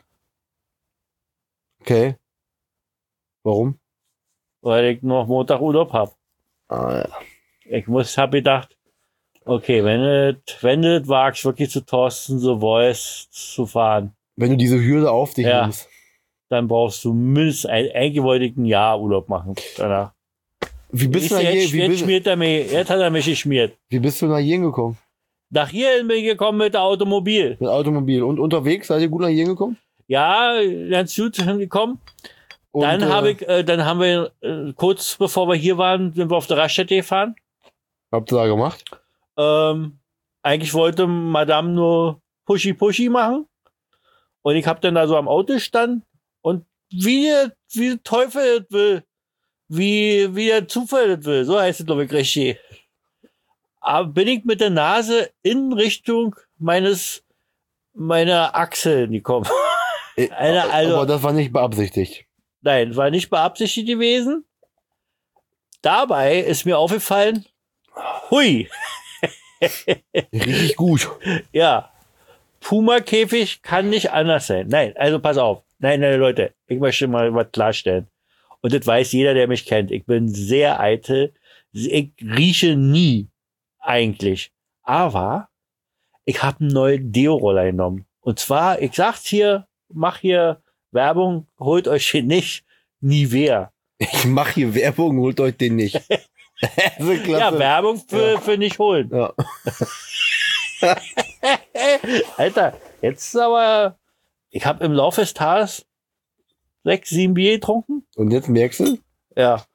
Okay. Warum? weil ich noch Montag Urlaub habe. Ah, ja. Ich muss, hab gedacht, okay, wenn du, wenn du das wagst, wirklich zu Thorsten The Voice zu fahren, Wenn du diese Hürde auf dich Ja. nimmst. dann brauchst du mindestens ein, eigentlich wollte ich ein Jahr Urlaub machen danach. Wie bist, du Ist nach jetzt, hier, wie, jetzt, bist, schmiert er mich, jetzt hat er mich geschmiert. wie bist du nach hier gekommen? Nach hier bin ich gekommen mit dem Automobil. Mit Automobil. Und unterwegs seid ihr gut nach hier gekommen? Ja, ganz gut gekommen. Und, Dann äh, habe ich, äh, dann haben wir, äh, kurz bevor wir hier waren, sind wir auf der Raststätte gefahren. Habt ihr da gemacht? Ähm, eigentlich wollte Madame nur Pushy-Pushy machen. Und ich habe dann da so am Auto gestanden. Und wie, wie der Teufel das will, wie, wie der Zufall das will, so heißt es, glaube ich, richtig. Aber bin ich mit der Nase in Richtung meines, meiner Achse gekommen. Äh, Eine, also, Aber das war nicht beabsichtigt. Nein, war nicht beabsichtigt gewesen. Dabei ist mir aufgefallen, hui, Richtig gut. ja, Puma-Käfig kann nicht anders sein. Nein, also pass auf. Nein, nein, Leute, ich möchte mal was klarstellen. Und das weiß jeder, der mich kennt. Ich bin sehr eitel. Ich rieche nie, eigentlich. Aber ich habe einen neuen Deo-Roller genommen. Und zwar, ich sag's hier, mach hier Werbung, holt euch den nicht, Nivea. Ich mache hier Werbung, holt euch den nicht. Das ist klasse. Ja, Werbung für, Ja. für nicht holen. Ja. Alter, jetzt aber, ich habe im Laufe des Tages sechs, sieben Bier getrunken. Und jetzt merkst du? Ja.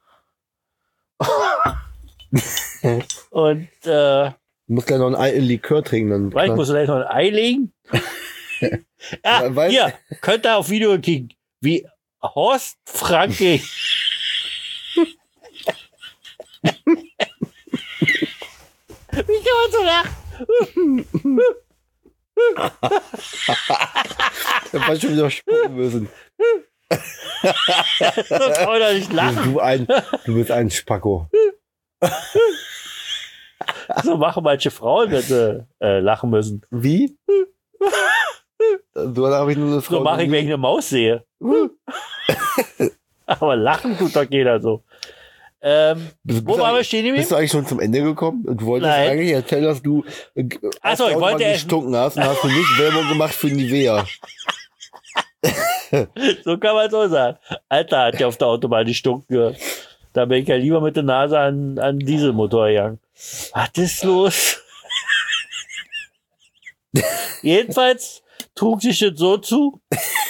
Und äh, Du musst gleich noch ein Ei- Likör trinken. Dann weil ich muss gleich noch ein Ei legen. Ja, Weil- hier, könnt ihr auf Video kicken. Wie Horst Franke. Wie kann man so lachen? Da war schon wieder spucken müssen. So kann man doch nicht lachen. Du, ein, du bist ein Spacko. So machen manche Frauen, wenn sie äh, lachen müssen. Wie? So habe ich nur eine Frau. So mache ich, wenn ich eine Maus sehe. Aber lachen tut doch jeder so. Ähm, Bist, wo bist waren wir du- stehen geblieben? Bist du eigentlich schon zum Ende gekommen? Und du wolltest Nein. eigentlich erzählen, dass du äh, Ach so, oft ich auch wollte mal erst- gestunken hast und hast du nicht Werbung gemacht für Nivea. So kann man so sagen. Alter, hat ja auf der Autobahn die Stunk gehört. Da bin ich ja lieber mit der Nase an, an Dieselmotor gegangen. Was ist los? Jedenfalls trug sich das so zu,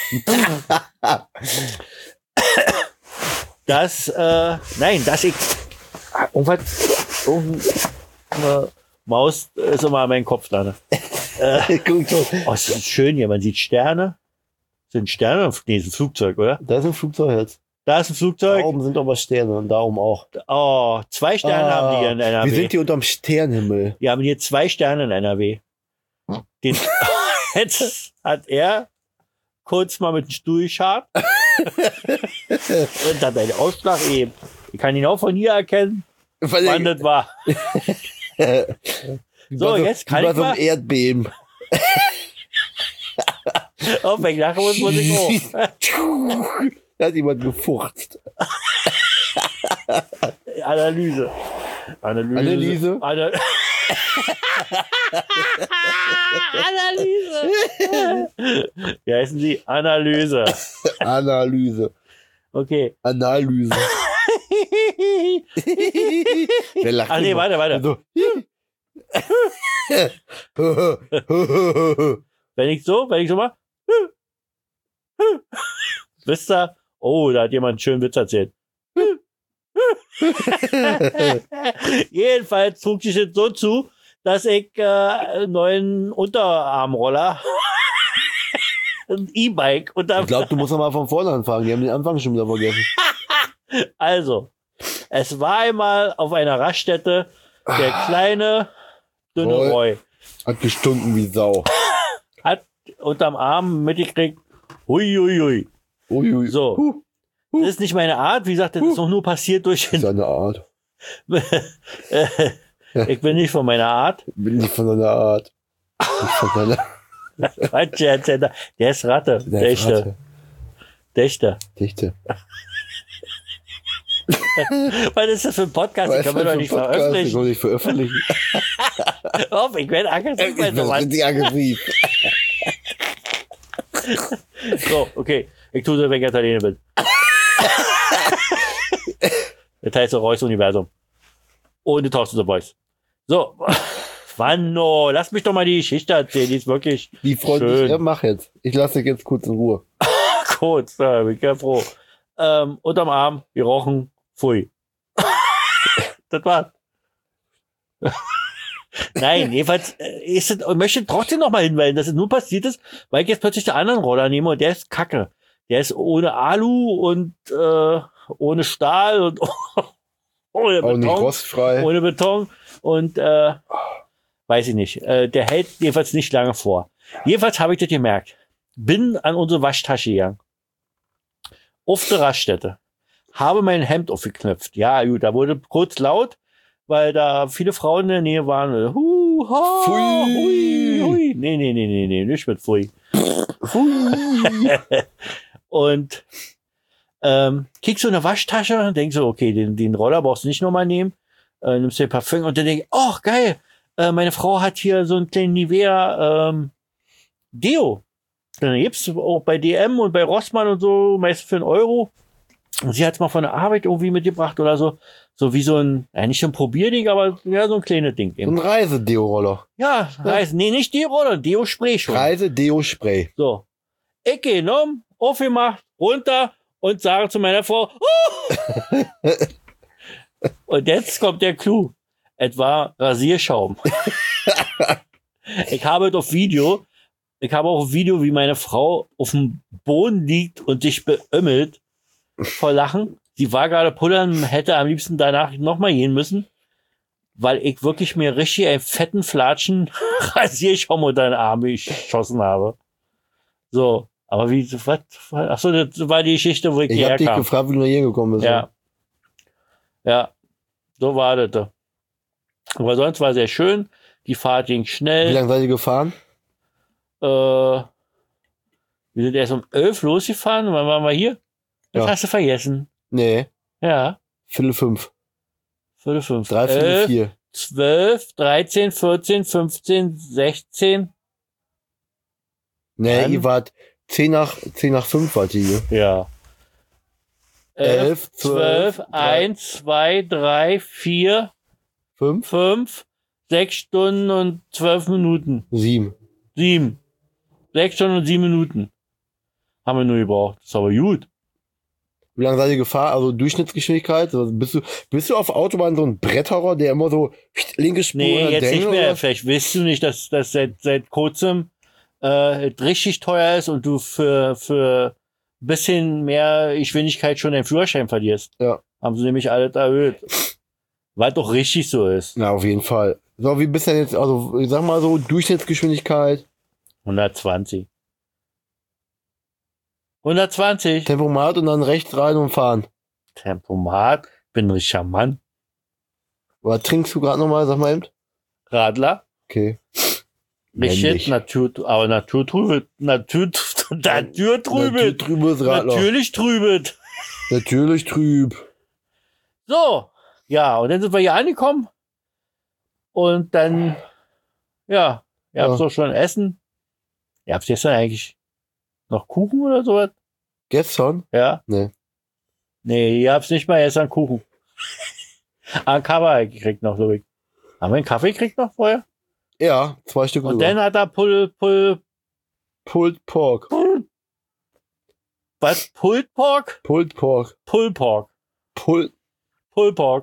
dass, äh, nein, dass ich, irgendwas, irgendeine Maus ist immer an meinem Kopf da. Guck doch. Oh, es ist schön hier, man sieht Sterne. Sind Sterne? Nee, ist ein Flugzeug, oder? Da ist ein Flugzeug jetzt. Da ist ein Da Flugzeug. oben sind aber Sterne und da oben auch. Oh, zwei Sterne haben die hier in N R W. Wir sind hier unterm Sternenhimmel. Wir haben hier zwei Sterne in N R W. Den, jetzt hat er kurz mal mit dem Stuhl geschart. Und hat einen Ausschlag eben. Ich kann ihn auch von hier erkennen, wann das war. So, jetzt kann Über ich so ein mal. Erdbeben. Auf, wenn ich lachen muss, muss ich hoch. Da hat jemand gefurzt. Analyse. Analyse. Analyse? Ana Analyse. Wie heißen Sie? Analyse. Analyse. Okay. Analyse. Wer lacht Ach nee, immer? warte, warte. Also. Wenn ich so, wenn ich so mal. Wisst ihr? Oh, da hat jemand einen schönen Witz erzählt. Jedenfalls trug sich das so zu, dass ich äh, einen neuen Unterarmroller, ein E-Bike und Ich glaube, du musst noch mal von vorne anfangen. Die haben den Anfang schon wieder vergessen. Also, es war einmal auf einer Raststätte der kleine, dünne Roy. Roy. Hat gestunken wie Sau. Hat unterm Arm mitgekriegt, hui, hui, hui. Uiui. So. Huh, Das ist nicht meine Art. Wie gesagt, das ist auch nur passiert durch den. seine Art. Ich bin nicht von meiner Art. Bin nicht von seiner Art. Nicht von seiner Quatsch, der Erzähler. Der ist Ratte. Der Der echte. Ratte. Der echte. Dichte. Was ist das für ein Podcast? Den Was können wir ist das doch nicht für ein Podcast? Den veröffentlichen. kann ich nicht veröffentlichen. Hoff, ich werde aggressiv Ich bei bin sowas. richtig aggressiv. So, okay. Ich tue so, wenn ich Italiener bin. Das heißt so Reus Universum. Ohne Thorsten The Voice. So. Wanno, lass mich doch mal die Geschichte erzählen. Die ist wirklich Die freut schön. mich. Ja, mach jetzt. Ich lasse dich jetzt kurz in Ruhe. kurz. Da bin ich ja froh. Ähm, unterm Arm, wir rochen, pfui. Das war's. Nein, jedenfalls äh, ist es, und möchte trotzdem noch mal hinweisen, dass es nur passiert ist, weil ich jetzt plötzlich den anderen Roller nehme und der ist kacke. Der ist ohne Alu und äh, ohne Stahl und ohne Auch nicht Beton. rostfrei. Ohne Beton. Und äh, weiß ich nicht. Äh, der hält jedenfalls nicht lange vor. Jedenfalls habe ich das gemerkt. Bin an unsere Waschtasche gegangen. Auf der Raststätte. Habe mein Hemd aufgeknöpft. Ja, gut, da wurde kurz laut, weil da viele Frauen in der Nähe waren. Hu, ha, Pfui. hui, hui. Nee, nee, nee, nee, nee, nicht mit Pfui. Und ähm, kriegst du eine Waschtasche und denkst so, okay, den, den Roller brauchst du nicht nochmal nehmen. Äh, nimmst dir Parfüm und dann denkst oh, geil, äh, meine Frau hat hier so einen kleinen Nivea ähm, Deo. Dann gibt's auch bei D M und bei Rossmann und so, meist für einen Euro. Und sie hat es mal von der Arbeit irgendwie mitgebracht oder so. So wie so ein, ja, nicht so ein Probierding, aber ja, so ein kleines Ding. So ein Reisedeo-Roller. Ja, Reis, nee, nicht Deo-Roller, Deo-Spray schon. Reise-Deo-Spray. So. Ich genommen, aufgemacht, runter und sage zu meiner Frau, oh! Und jetzt kommt der Clou. Es war Rasierschaum. Ich habe es auf Video, Ich habe auch ein Video, wie meine Frau auf dem Boden liegt und sich beömmelt vor Lachen. Sie war gerade pullern, hätte am liebsten danach nochmal gehen müssen, weil ich wirklich mir richtig einen fetten Flatschen Rasierschaum unter den Arm geschossen habe. So, aber wie, was? Achso, das war die Geschichte, wo ich, Ich hierher hab dich kam. gefragt, wie du hier gekommen bist. Ja. Ja, so war das. Aber sonst war sehr schön. Die Fahrt ging Wie schnell. lange seid ihr gefahren? Äh, wir sind erst um elf losgefahren. Wann waren wir hier? Das Ja. hast du vergessen. Nee, Ja, Viertel fünf. Viertel fünf. Drei, Viertel elf, vier. zwölf, dreizehn, vierzehn, fünfzehn, sechzehn. Nee, Dann- ihr wart zehn nach, zehn nach fünf wart ihr hier. Ja. Elf, zwölf, zwölf, eins, zwei, drei, vier, Fünf? fünf, sechs Stunden und zwölf Minuten. Sieben. Sieben. Sechs Stunden und sieben Minuten. Haben wir nur gebraucht. Das ist aber gut. Wie lange seid ihr gefahren? Also Durchschnittsgeschwindigkeit? Also bist du, bist du auf Autobahn so ein Bretthauer, der immer so linke Spur Nee, jetzt denkt, nicht mehr. oder? Vielleicht weißt du nicht, dass das seit, seit kurzem äh, richtig teuer ist und du für, für ein bisschen mehr Geschwindigkeit schon deinen Führerschein verlierst. Ja. Haben sie nämlich alles erhöht. Weil doch richtig so ist. Na, auf jeden Fall. So, wie bist du denn jetzt, also ich sag mal so, Durchschnittsgeschwindigkeit, hundertzwanzig. hundertzwanzig. Tempomat und dann rechts rein und fahren. Tempomat. Bin ein richtiger Mann. Was trinkst du gerade nochmal, sag mal eben? Radler. Okay. Richtig, Männlich. Natur, aber Naturtrübet. Natur, Naturtrübet. Natürlich trübes Radler. Natürlich trübet. Natürlich trüb. So, ja, und dann sind wir hier angekommen. Und dann, ja, ihr habt Ja. doch schon Essen. Ihr habt gestern eigentlich noch Kuchen oder sowas? Gestern? Ja? Nee. Nee, ihr habt nicht mal gestern Kuchen. Einen Kaffee gekriegt noch, glaube ich. Haben wir einen Kaffee gekriegt noch vorher? Ja, zwei Stück Und rüber. dann hat er Pull, Pull, Pulled Pork. Pull, was? Pulled Pork? Pulled Pork. Pull Pork. Pull. Pull Pork.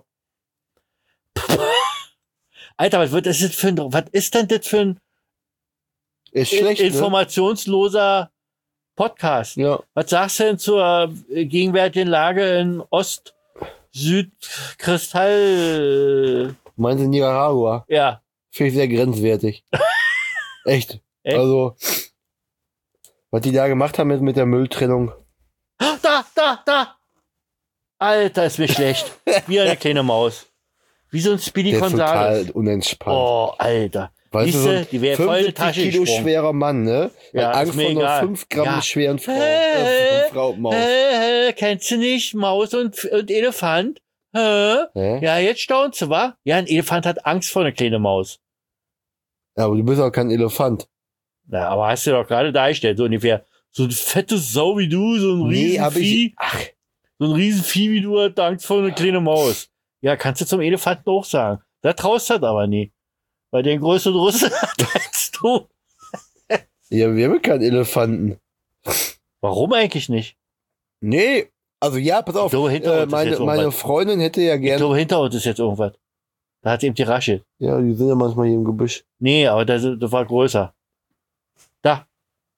Alter, was wird das jetzt für ein, was ist denn das für ein Ist schlecht, ne? informationsloser Podcast? Ja. Was sagst du denn zur äh, gegenwärtigen Lage in Ost, Süd, Kristall? Meinen Sie Nicaragua? Ja, Finde ich sehr grenzwertig. Echt. Echt? Also, was die da gemacht haben mit, mit der Mülltrennung. da, da, da. Alter, ist mir schlecht. Wie eine kleine Maus. Wie so ein Speedy Der ist Gonzales. total unentspannt. Oh, Alter. Weißt du, so Siehste, ein die wäre voll in die Tasche Kilo gesprungen. schwerer Mann, ne? Ja, Hat ist Angst mir vor einer egal. fünf Gramm Ja. schweren Frau. Äh, Äh, Frau Maus. Äh, kennst du nicht Maus und, und Elefant? Hä? Hä? Ja, jetzt staunst du, wa? Ja, ein Elefant hat Angst vor einer kleinen Maus. Ja, aber du bist auch kein Elefant. Na, aber hast du doch gerade dargestellt, so ungefähr. So ein fettes Sau wie du, so ein Nee, hab Riesenvieh. ich. Ach, So ein Riesenvieh wie du hat Angst vor einer kleinen Maus. Ja, kannst du zum Elefanten auch sagen. Da traust du das aber nie. Weil der größere Russe hat als du. ja, wir haben keinen Elefanten. Warum eigentlich nicht? Nee, also ja, pass auf. So, hinter Äh, uns ist meine jetzt meine irgendwas. Freundin hätte ja Ich gerne. glaube, hinter uns ist jetzt irgendwas. Da hat sie eben die Rasche. Ja, die sind ja manchmal hier im Gebüsch. Nee, aber das, das war größer. Da.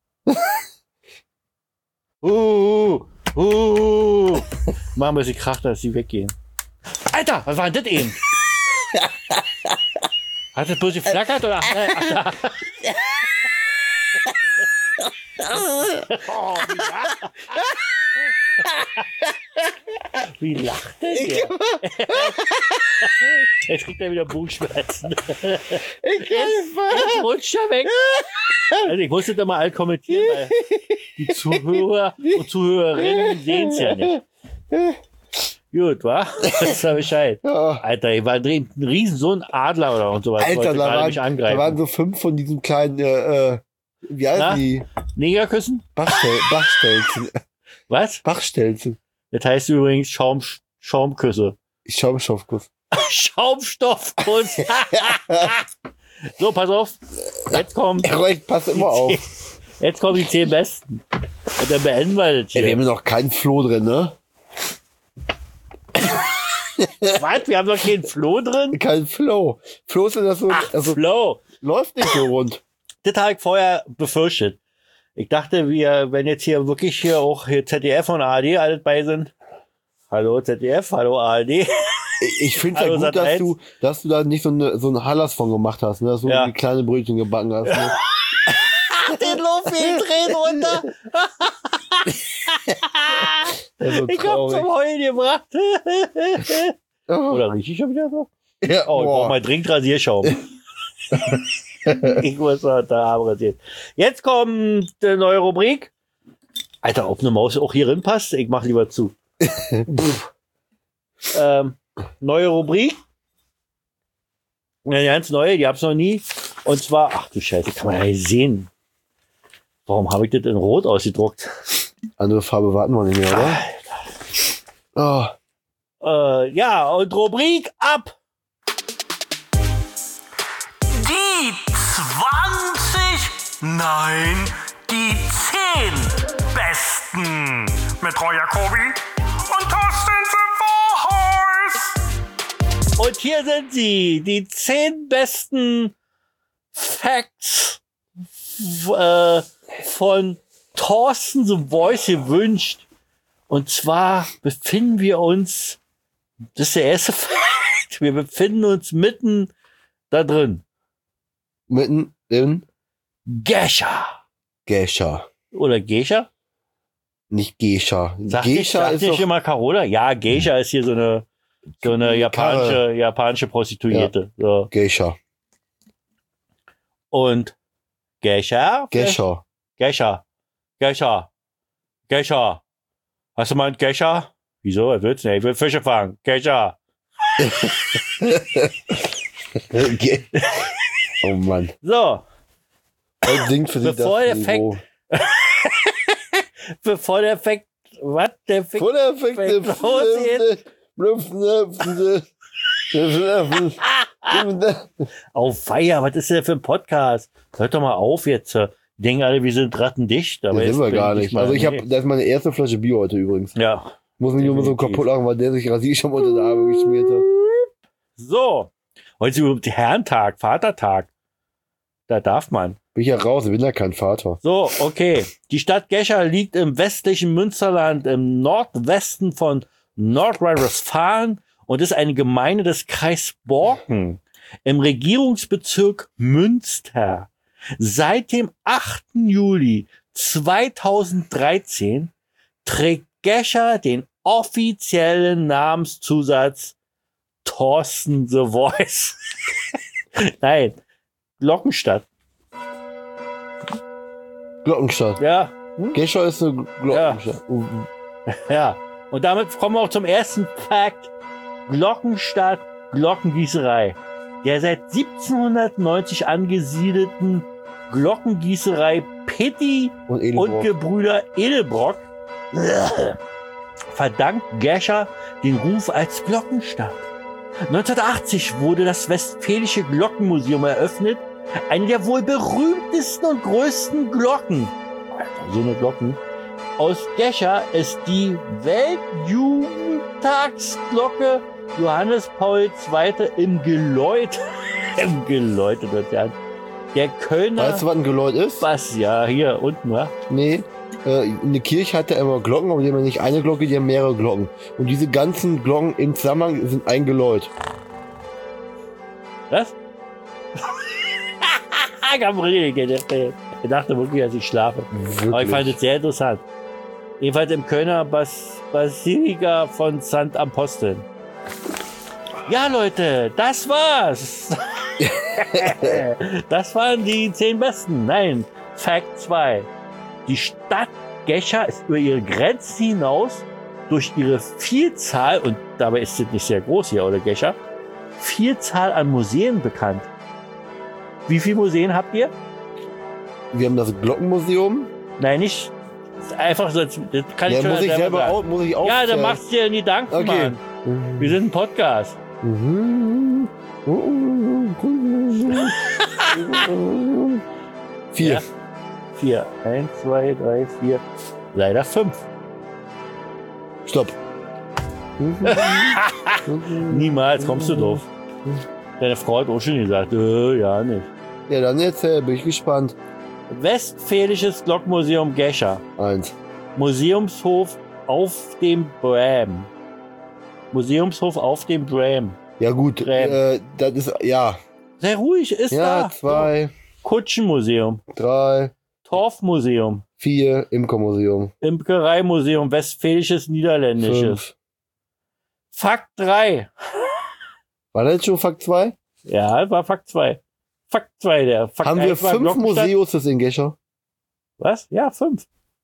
uh, uh, uh. Machen wir sie kracht, dass sie weggehen. Alter, was war denn das eben? Hat das bloß geflackert oder? Ach, ach, da. Oh, wie lacht- Wie lacht denn der? Jetzt kriegt er wieder Bauchschmerzen. Ich Jetzt rutscht er weg. Also ich muss das immer all kommentieren, weil die Zuhörer und Zuhörerinnen sehen es ja nicht. Gut, wa? Das war Bescheid. Ja. Alter, ich war ein riesen so ein Adler oder und sowas. Alter, wollte da gerade waren, mich da angreifen. waren so fünf von diesen kleinen, äh, äh, wie heißen Na? die? Negerküssen? Bachstel Bachstelzen. Was? Bachstelzen. Das heißt übrigens Schaum, Schaumküsse. Schaumstoffkuss. Schaumstoffkuss. So, pass auf. Jetzt kommen, Ich pass immer auf. jetzt kommen die zehn Besten. Und dann beenden wir das Ey, wir hier. haben noch keinen Floh drin, ne? Was? Wir haben noch keinen Floh drin? Kein Flow. Flow ist ja das so, Ach, also Flow. läuft nicht so rund. das habe ich vorher befürchtet. Ich dachte, wir, wenn jetzt hier wirklich hier auch hier Z D F und A R D alles bei sind. Hallo Z D F, hallo A R D. Ich, ich finde es ja Hallo, gut, Sat dass eins. du, dass du da nicht so, eine, so ein Hallas von gemacht hast, ne? Dass du Ja. die kleine Brötchen gebacken hast. Ne? Den Lofi drehen runter. Das ist so Ich hab traurig. zum Heulen gebracht. Oh. Oder rieche ich schon wieder so? Ja, Oh, ich boah. brauch mal dringend Rasierschaum. Ich muss noch da haben rasiert. Jetzt kommt eine neue Rubrik. Alter, ob eine Maus auch hier rein passt, ich mach lieber zu. Pff. ähm, neue Rubrik. Eine ganz neue, die hab's noch nie. Und zwar, ach du Scheiße, kann man ja nicht sehen. Warum habe ich das in Rot ausgedruckt? Andere Farbe warten wir nicht mehr, oder? Oh. Äh, ja, und Rubrik ab. Die zwanzig, nein, die zehn besten mit Roy Jacobi und Thorsten Voice. Und hier sind sie, die zehn besten Facts f- äh, von Thorsten The Voice gewünscht. Und zwar befinden wir uns, das ist der erste Fakt, wir befinden uns mitten da drin. Mitten in Gescha. Gescha. Oder Gescha? Nicht Gescha. Sagt nicht, Gescha sagt ist nicht doch, immer Carola? Ja, Gescha ist hier so eine, so eine japanische, japanische Prostituierte. So. Gescha. Und Gescha? Gescha. Gescha. Gescha. Gescha. Hast du mal einen Gescha? Wieso? Was willst du denn? Ich will Fische fangen. Gescha. Ge- Oh Mann. So, Das Ding für sich Bevor das der Niveau. bevor der Effekt, was? Der Effekt, Vor der Effekte. Fängt losgeht. auf Feier, was ist denn für ein Podcast? Hört doch mal auf jetzt. Die denken alle, wir sind rattendicht. Aber Das jetzt sind wir bin gar ich nicht. mal- Also ich habe, nee. das ist meine erste Flasche Bier heute übrigens. Ja. Muss mich nur mal so Definitiv. kaputt lachen, weil der sich Rasierschaum unter der Arme geschmiert hat. So. Heute ist übrigens Herrentag, Vatertag. Da darf man. Bin ich ja raus, ich bin ja kein Vater. So, okay. Die Stadt Gescha liegt im westlichen Münsterland, im Nordwesten von Nordrhein-Westfalen und ist eine Gemeinde des Kreis Borken im Regierungsbezirk Münster. Seit dem achten Juli zweitausenddreizehn trägt Gescha den offiziellen Namenszusatz Thorsten The Voice. Nein, Glockenstadt. Glockenstadt. Ja, hm? Gescha ist eine Glockenstadt. Ja, und damit kommen wir auch zum ersten Fakt. Glockenstadt Glockengießerei. Der seit siebzehnhundertneunzig angesiedelten Glockengießerei Pitti Und und Edelbrock. Gebrüder Edelbrock verdankt Gescha den Ruf als Glockenstadt. neunzehnhundertachtzig wurde das Westfälische Glockenmuseum eröffnet, eine der wohl berühmtesten und größten Glocken. Alter, so eine Glocken. Aus Gescha ist die Weltjugendtagsglocke Johannes Paul der Zweite im Geläut, im Geläut wird ja der Kölner Weißt du, was ein Geläut ist? was, ja, hier unten, wa? Nee. Äh, in der Kirche hat er immer Glocken, aber die haben ja nicht eine Glocke, die haben mehrere Glocken. Und diese ganzen Glocken im Zusammenhang sind ein Geläut. Was? Gabriel, ich dachte wirklich, dass ich schlafe. Aber ich fand Wirklich. es sehr interessant. Jedenfalls im Kölner Bas Basilika von Sankt Aposteln. Ja, Leute, das war's. Das waren die zehn besten. Nein, Fact zwei. Die Stadt Gescha ist über ihre Grenzen hinaus durch ihre Vielzahl, und dabei ist es nicht sehr groß hier, oder Gescha, Vielzahl an Museen bekannt. Wie viele Museen habt ihr? Wir haben das Glockenmuseum. Nein, nicht. Einfach so, das kann Ja, ich schon muss ich selber sagen. auch, muss ich auch. Ja, dann machst du dir nie Gedanken, Okay. Mann. Wir sind ein Podcast. Vier. Ja. Vier. Eins, zwei, drei, vier. Leider fünf. Stopp. Niemals kommst du drauf. Deine Frau hat auch schon gesagt, äh, ja, nicht. Ja, dann erzähl, bin ich gespannt. Westfälisches Glockmuseum Gescher. Eins. Museumshof auf dem Bram. Museumshof auf dem Bram. Ja gut, Bram. äh, das ist, ja. Sehr ruhig, ist Ja, da. zwei, Kutschenmuseum. drei, Torfmuseum. vier, Imkermuseum. Imkereimuseum, Westfälisches Niederländisches. Fünf. Fakt drei. War das jetzt schon Fakt zwei? Ja, war Fakt zwei. Fakt zwei, der Fakt Haben wir eins war fünf Glockenstadt. Museums in Gescher? Was? Ja, fünf.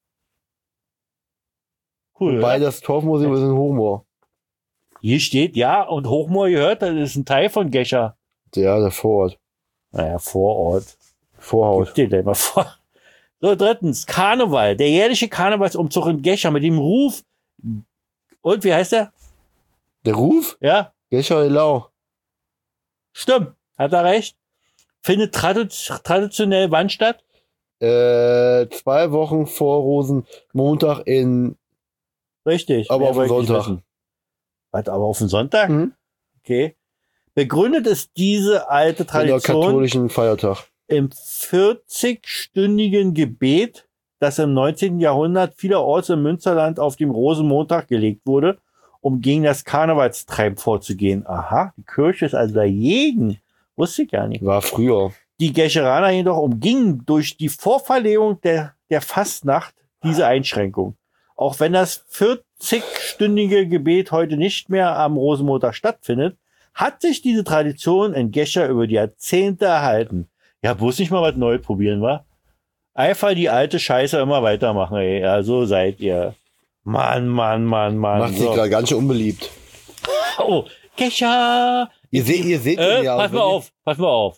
Cool. Wobei oder? das Torfmuseum ist in Hochmoor. Hier steht, ja, und Hochmoor gehört, das ist ein Teil von Gescher. Ja, der Vorort. Naja, Vorort. Vorhaus. Steht da immer vor. So, drittens, Karneval. Der jährliche Karnevalsumzug in Gescher mit dem Ruf. Und wie heißt der? Der Ruf? Ja, Gescher Elau. stimmt. Hat er recht. Findet tradu- traditionell wann statt? Äh, zwei Wochen vor Rosenmontag in, Richtig. aber Mehr auf den wollte ich Sonntag. wissen. Was, aber auf den Sonntag? Mhm. Okay. Begründet ist diese alte In der Tradition katholischen Feiertag. im vierzigstündigen Gebet, das im neunzehnten Jahrhundert vielerorts im Münsterland auf dem Rosenmontag gelegt wurde, um gegen das Karnevalstreiben vorzugehen. Aha, die Kirche ist also dagegen. Wusste ich gar nicht. War früher. Die Gescheraner jedoch umgingen durch die Vorverlegung der, der Fastnacht diese Einschränkung. Auch wenn das vierzigstündige Gebet heute nicht mehr am Rosenmontag stattfindet, hat sich diese Tradition in Gescher über die Jahrzehnte erhalten. Ja, bloß nicht mal was Neues probieren, wa? Einfach die alte Scheiße immer weitermachen, ey. Ja, so seid ihr. Mann, Mann, Mann, Mann. Macht sich So. gerade ganz schön unbeliebt. Oh, Gescher! Ihr seht, ihr seht Äh, ihn ja. pass mal wenn auf, pass mal auf.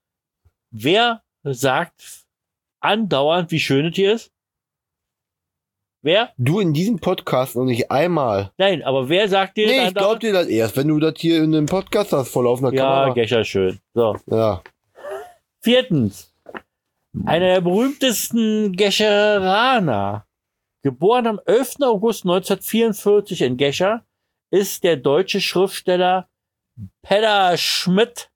Wer sagt andauernd, wie schön es hier ist? Wer? Du in diesem Podcast noch nicht einmal. Nein, aber wer sagt dir Nee, das ich glaub dir das erst, wenn du das hier in dem Podcast hast, vor laufender Ja, Kamera. Gescher schön. So. Ja. Viertens. Einer der berühmtesten Gescheraner. Geboren am elften August neunzehnhundertvierundvierzig in Gescher, ist der deutsche Schriftsteller Peter Schmidt.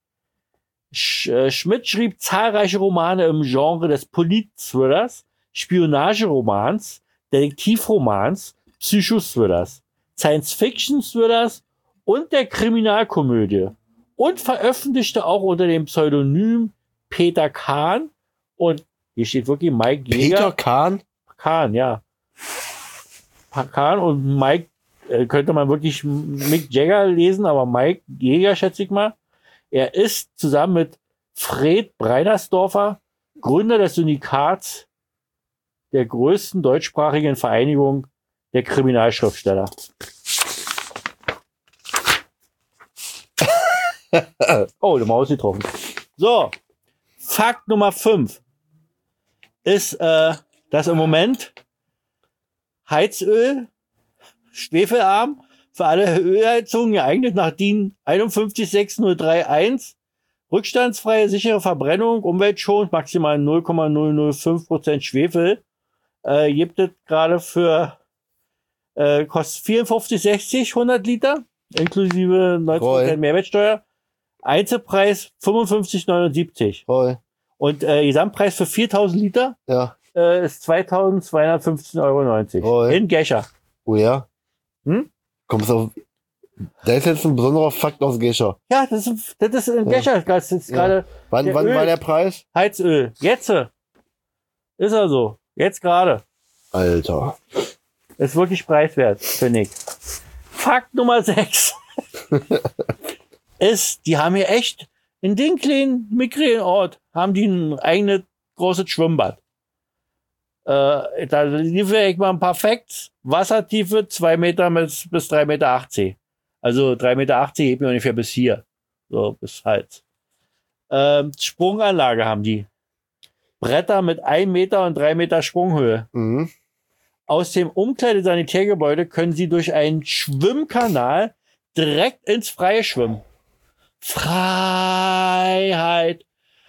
Sch äh, Schmidt schrieb zahlreiche Romane im Genre des Polit-Thrillers, Spionageromans, Detektivromans, Psychothrillers, Science-Fiction-Thrillers und der Kriminalkomödie und veröffentlichte auch unter dem Pseudonym Peter Kahn und hier steht wirklich Mike Jäger. Peter Kahn? Kahn, ja. Kahn und Mike, äh, könnte man wirklich Mick Jagger lesen, aber Mike Jäger, schätze ich mal. Er ist zusammen mit Fred Breinersdorfer Gründer des Syndikats der größten deutschsprachigen Vereinigung der Kriminalschriftsteller. Oh, die Maus getroffen. So, Fakt Nummer fünf ist, äh, dass im Moment Heizöl, schwefelarm, für alle Ölheizungen geeignet nach DIN einundfünfzig sechs null drei eins, rückstandsfreie, sichere Verbrennung, umweltschonend, maximal null Komma null null fünf Prozent Schwefel, äh, gibt es gerade für, äh, kostet vierundfünfzig sechzig hundert Liter, inklusive neunzehn Prozent Mehrwertsteuer, Einzelpreis fünfundfünfzig neunundsiebzig. Toll. Und äh, Gesamtpreis für viertausend Liter Ja. äh, ist zweitausendzweihundertfünfzehn Euro neunzig. Toll. In Gescher. Oh ja? Hm? Kommst auf. Da ist jetzt ein besonderer Fakt aus Gescher. Ja, das ist, das ist in Ja. Gescher. Das ist Ja. gerade Wann, Der wann Öl- war der Preis? Heizöl. Jetzt. äh, Ist er so. Jetzt gerade. Alter. Ist wirklich preiswert, finde ich. Fakt Nummer sechs ist, die haben hier echt in den kleinen, mickrigen Ort, haben die ein eigenes großes Schwimmbad. Äh, da liefere ich mal ein paar Facts. Wassertiefe zwei Meter bis, bis drei Meter achtzig. Also drei Meter achtzig hebt mir ungefähr bis hier. So, bis Hals. Ähm, Sprunganlage haben die. Bretter mit ein Meter und drei Meter Sprunghöhe. Mhm. Aus dem Umkleidesanitärgebäude können Sie durch einen Schwimmkanal direkt ins Freie schwimmen. Freiheit,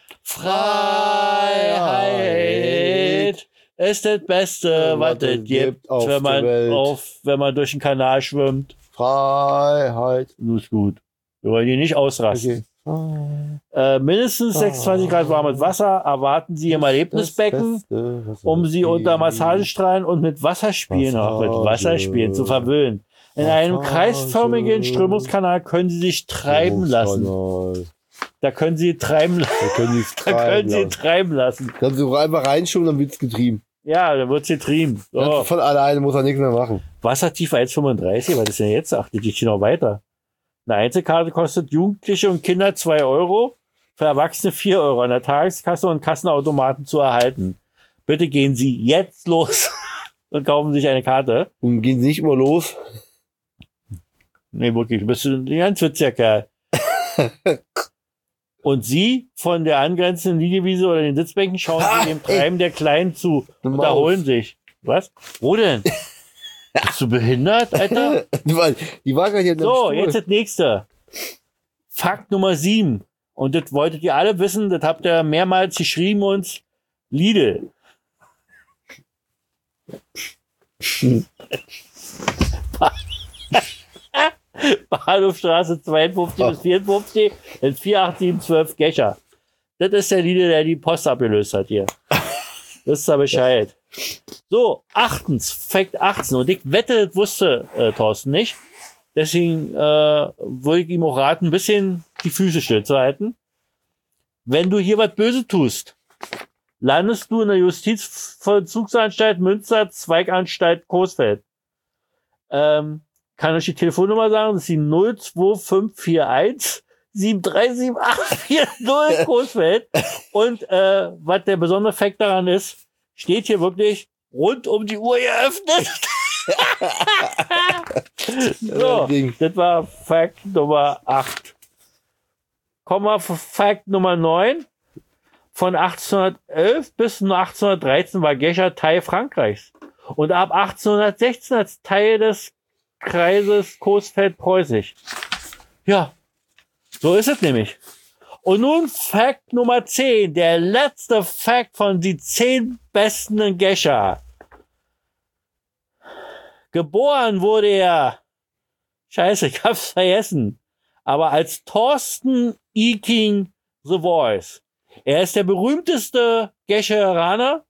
Freiheit ist das Beste, was es gibt, auf wenn man, der Welt. auf, wenn man durch den Kanal schwimmt. Freiheit. Das ist gut. Wir wollen die nicht ausrasten. Okay. Äh, mindestens sechsundzwanzig Grad warmes Wasser erwarten Sie im Erlebnisbecken, um Sie unter Massagestrahlen und mit Wasserspielen, auch mit Wasserspielen zu verwöhnen. In einem kreisförmigen Strömungskanal können Sie sich treiben lassen. Da können Sie treiben lassen. Da können Sie Da können Sie treiben lassen. Kannst du einfach reinschauen, dann wird's getrieben. Ja, da wird sie getrieben. So. Von alleine muss er nichts mehr machen. Wassertiefe eins Komma fünfunddreißig, was ist denn jetzt? Ach, die geht noch weiter. Eine Einzelkarte kostet Jugendliche und Kinder zwei Euro, für Erwachsene vier Euro an der Tageskasse und Kassenautomaten zu erhalten. Bitte gehen Sie jetzt los und kaufen sich eine Karte. Und gehen Sie nicht immer los. Nee, wirklich, du bist ein ganz witziger Kerl. Und Sie von der angrenzenden Liegewiese oder den Sitzbänken schauen Ha, Sie dem Treiben der Kleinen zu und Maus. erholen sich. Was? Wo denn? Bist du behindert, Alter? Die war, die war gar nicht an dem So, Stuhl. jetzt das nächste. Fakt Nummer sieben. Und das wolltet ihr alle wissen, das habt ihr mehrmals geschrieben uns. Lidl. Bahnhofstraße zweiundfünfzig bis vierundfünfzig in vier acht sieben zwölf Gescher. Das ist der Lidl, der die Post abgelöst hat hier. Wisst ihr Bescheid. So, achtens, Fakt achtzehn. Und ich wette, das wusste äh, Thorsten nicht. Deswegen äh, würde ich ihm auch raten, ein bisschen die Füße stillzuhalten. Wenn du hier was Böse tust, landest du in der Justizvollzugsanstalt Münster, Zweiganstalt Coesfeld. Ähm, kann ich die Telefonnummer sagen? Das ist die null zwei fünf vier eins sieben drei sieben acht vier null Coesfeld. Und äh, was der besondere Fakt daran ist, steht hier wirklich rund um die Uhr geöffnet. So, das war Fakt Nummer acht. Kommen wir auf Fakt Nummer neun. Von achtzehnhundertelf bis achtzehnhundertdreizehn war Gescher Teil Frankreichs. Und ab achtzehnhundertsechzehn als Teil des Kreises Coesfeld-Preußisch. Ja, so ist es nämlich. Und nun Fakt Nummer zehn, der letzte Fakt von die zehn besten in Gescher. Geboren wurde er, scheiße, ich hab's vergessen, aber als Thorsten Eking The Voice. Er ist der berühmteste Gescheraner.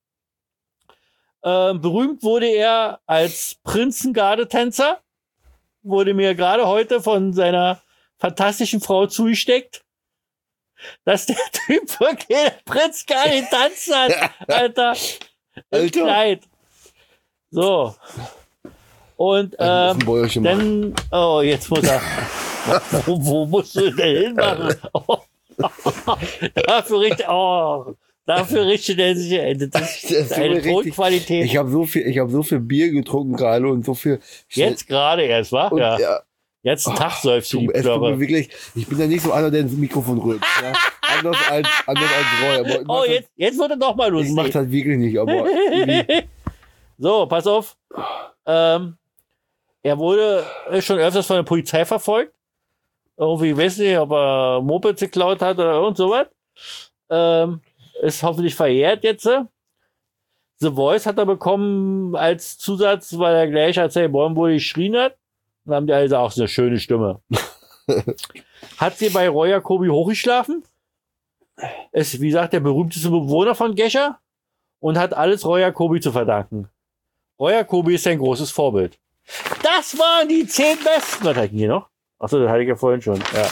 Ähm, berühmt wurde er als Prinzengardetänzer. Wurde mir gerade heute von seiner fantastischen Frau zugesteckt, dass der Typ wirklich Prinz gar nicht tanzen hat, Alter. Im Kleid. So. Und ähm, dann, oh, jetzt muss er, wo, wo musst du denn hinmachen? Oh, dafür richtet, oh, dafür richtet er sich, das ist, das ist eine Tonqualität. Ich habe so viel, ich habe so viel Bier getrunken gerade und so viel. Jetzt gerade erst, wa? Und, ja. ja. Jetzt ein Tag säufst du, es tut mir wirklich, ich bin ja nicht so einer, der ins Mikrofon rührt. Ja? Anders als, anders als Roy. Aber ich oh, jetzt, jetzt wird er doch mal lustig. Ich mach das wirklich nicht, aber. So, pass auf. Ähm, er wurde schon öfters von der Polizei verfolgt. Irgendwie, ich weiß nicht, ob er Mopeds geklaut hat oder irgend sowas. Ähm, ist hoffentlich verjährt jetzt. The Voice hat er bekommen als Zusatz, weil er gleich, als er geboren wurde, geschrien hat. Dann haben die also auch so eine schöne Stimme. Hat sie bei Roy Jacobi hochgeschlafen. Ist, wie gesagt, der berühmteste Bewohner von Gescher und hat alles Roy Jacobi zu verdanken. Roy Jacobi ist ein großes Vorbild. Das waren die zehn besten. Was hatten hier noch? Achso, das hatte ich ja vorhin schon. Ja,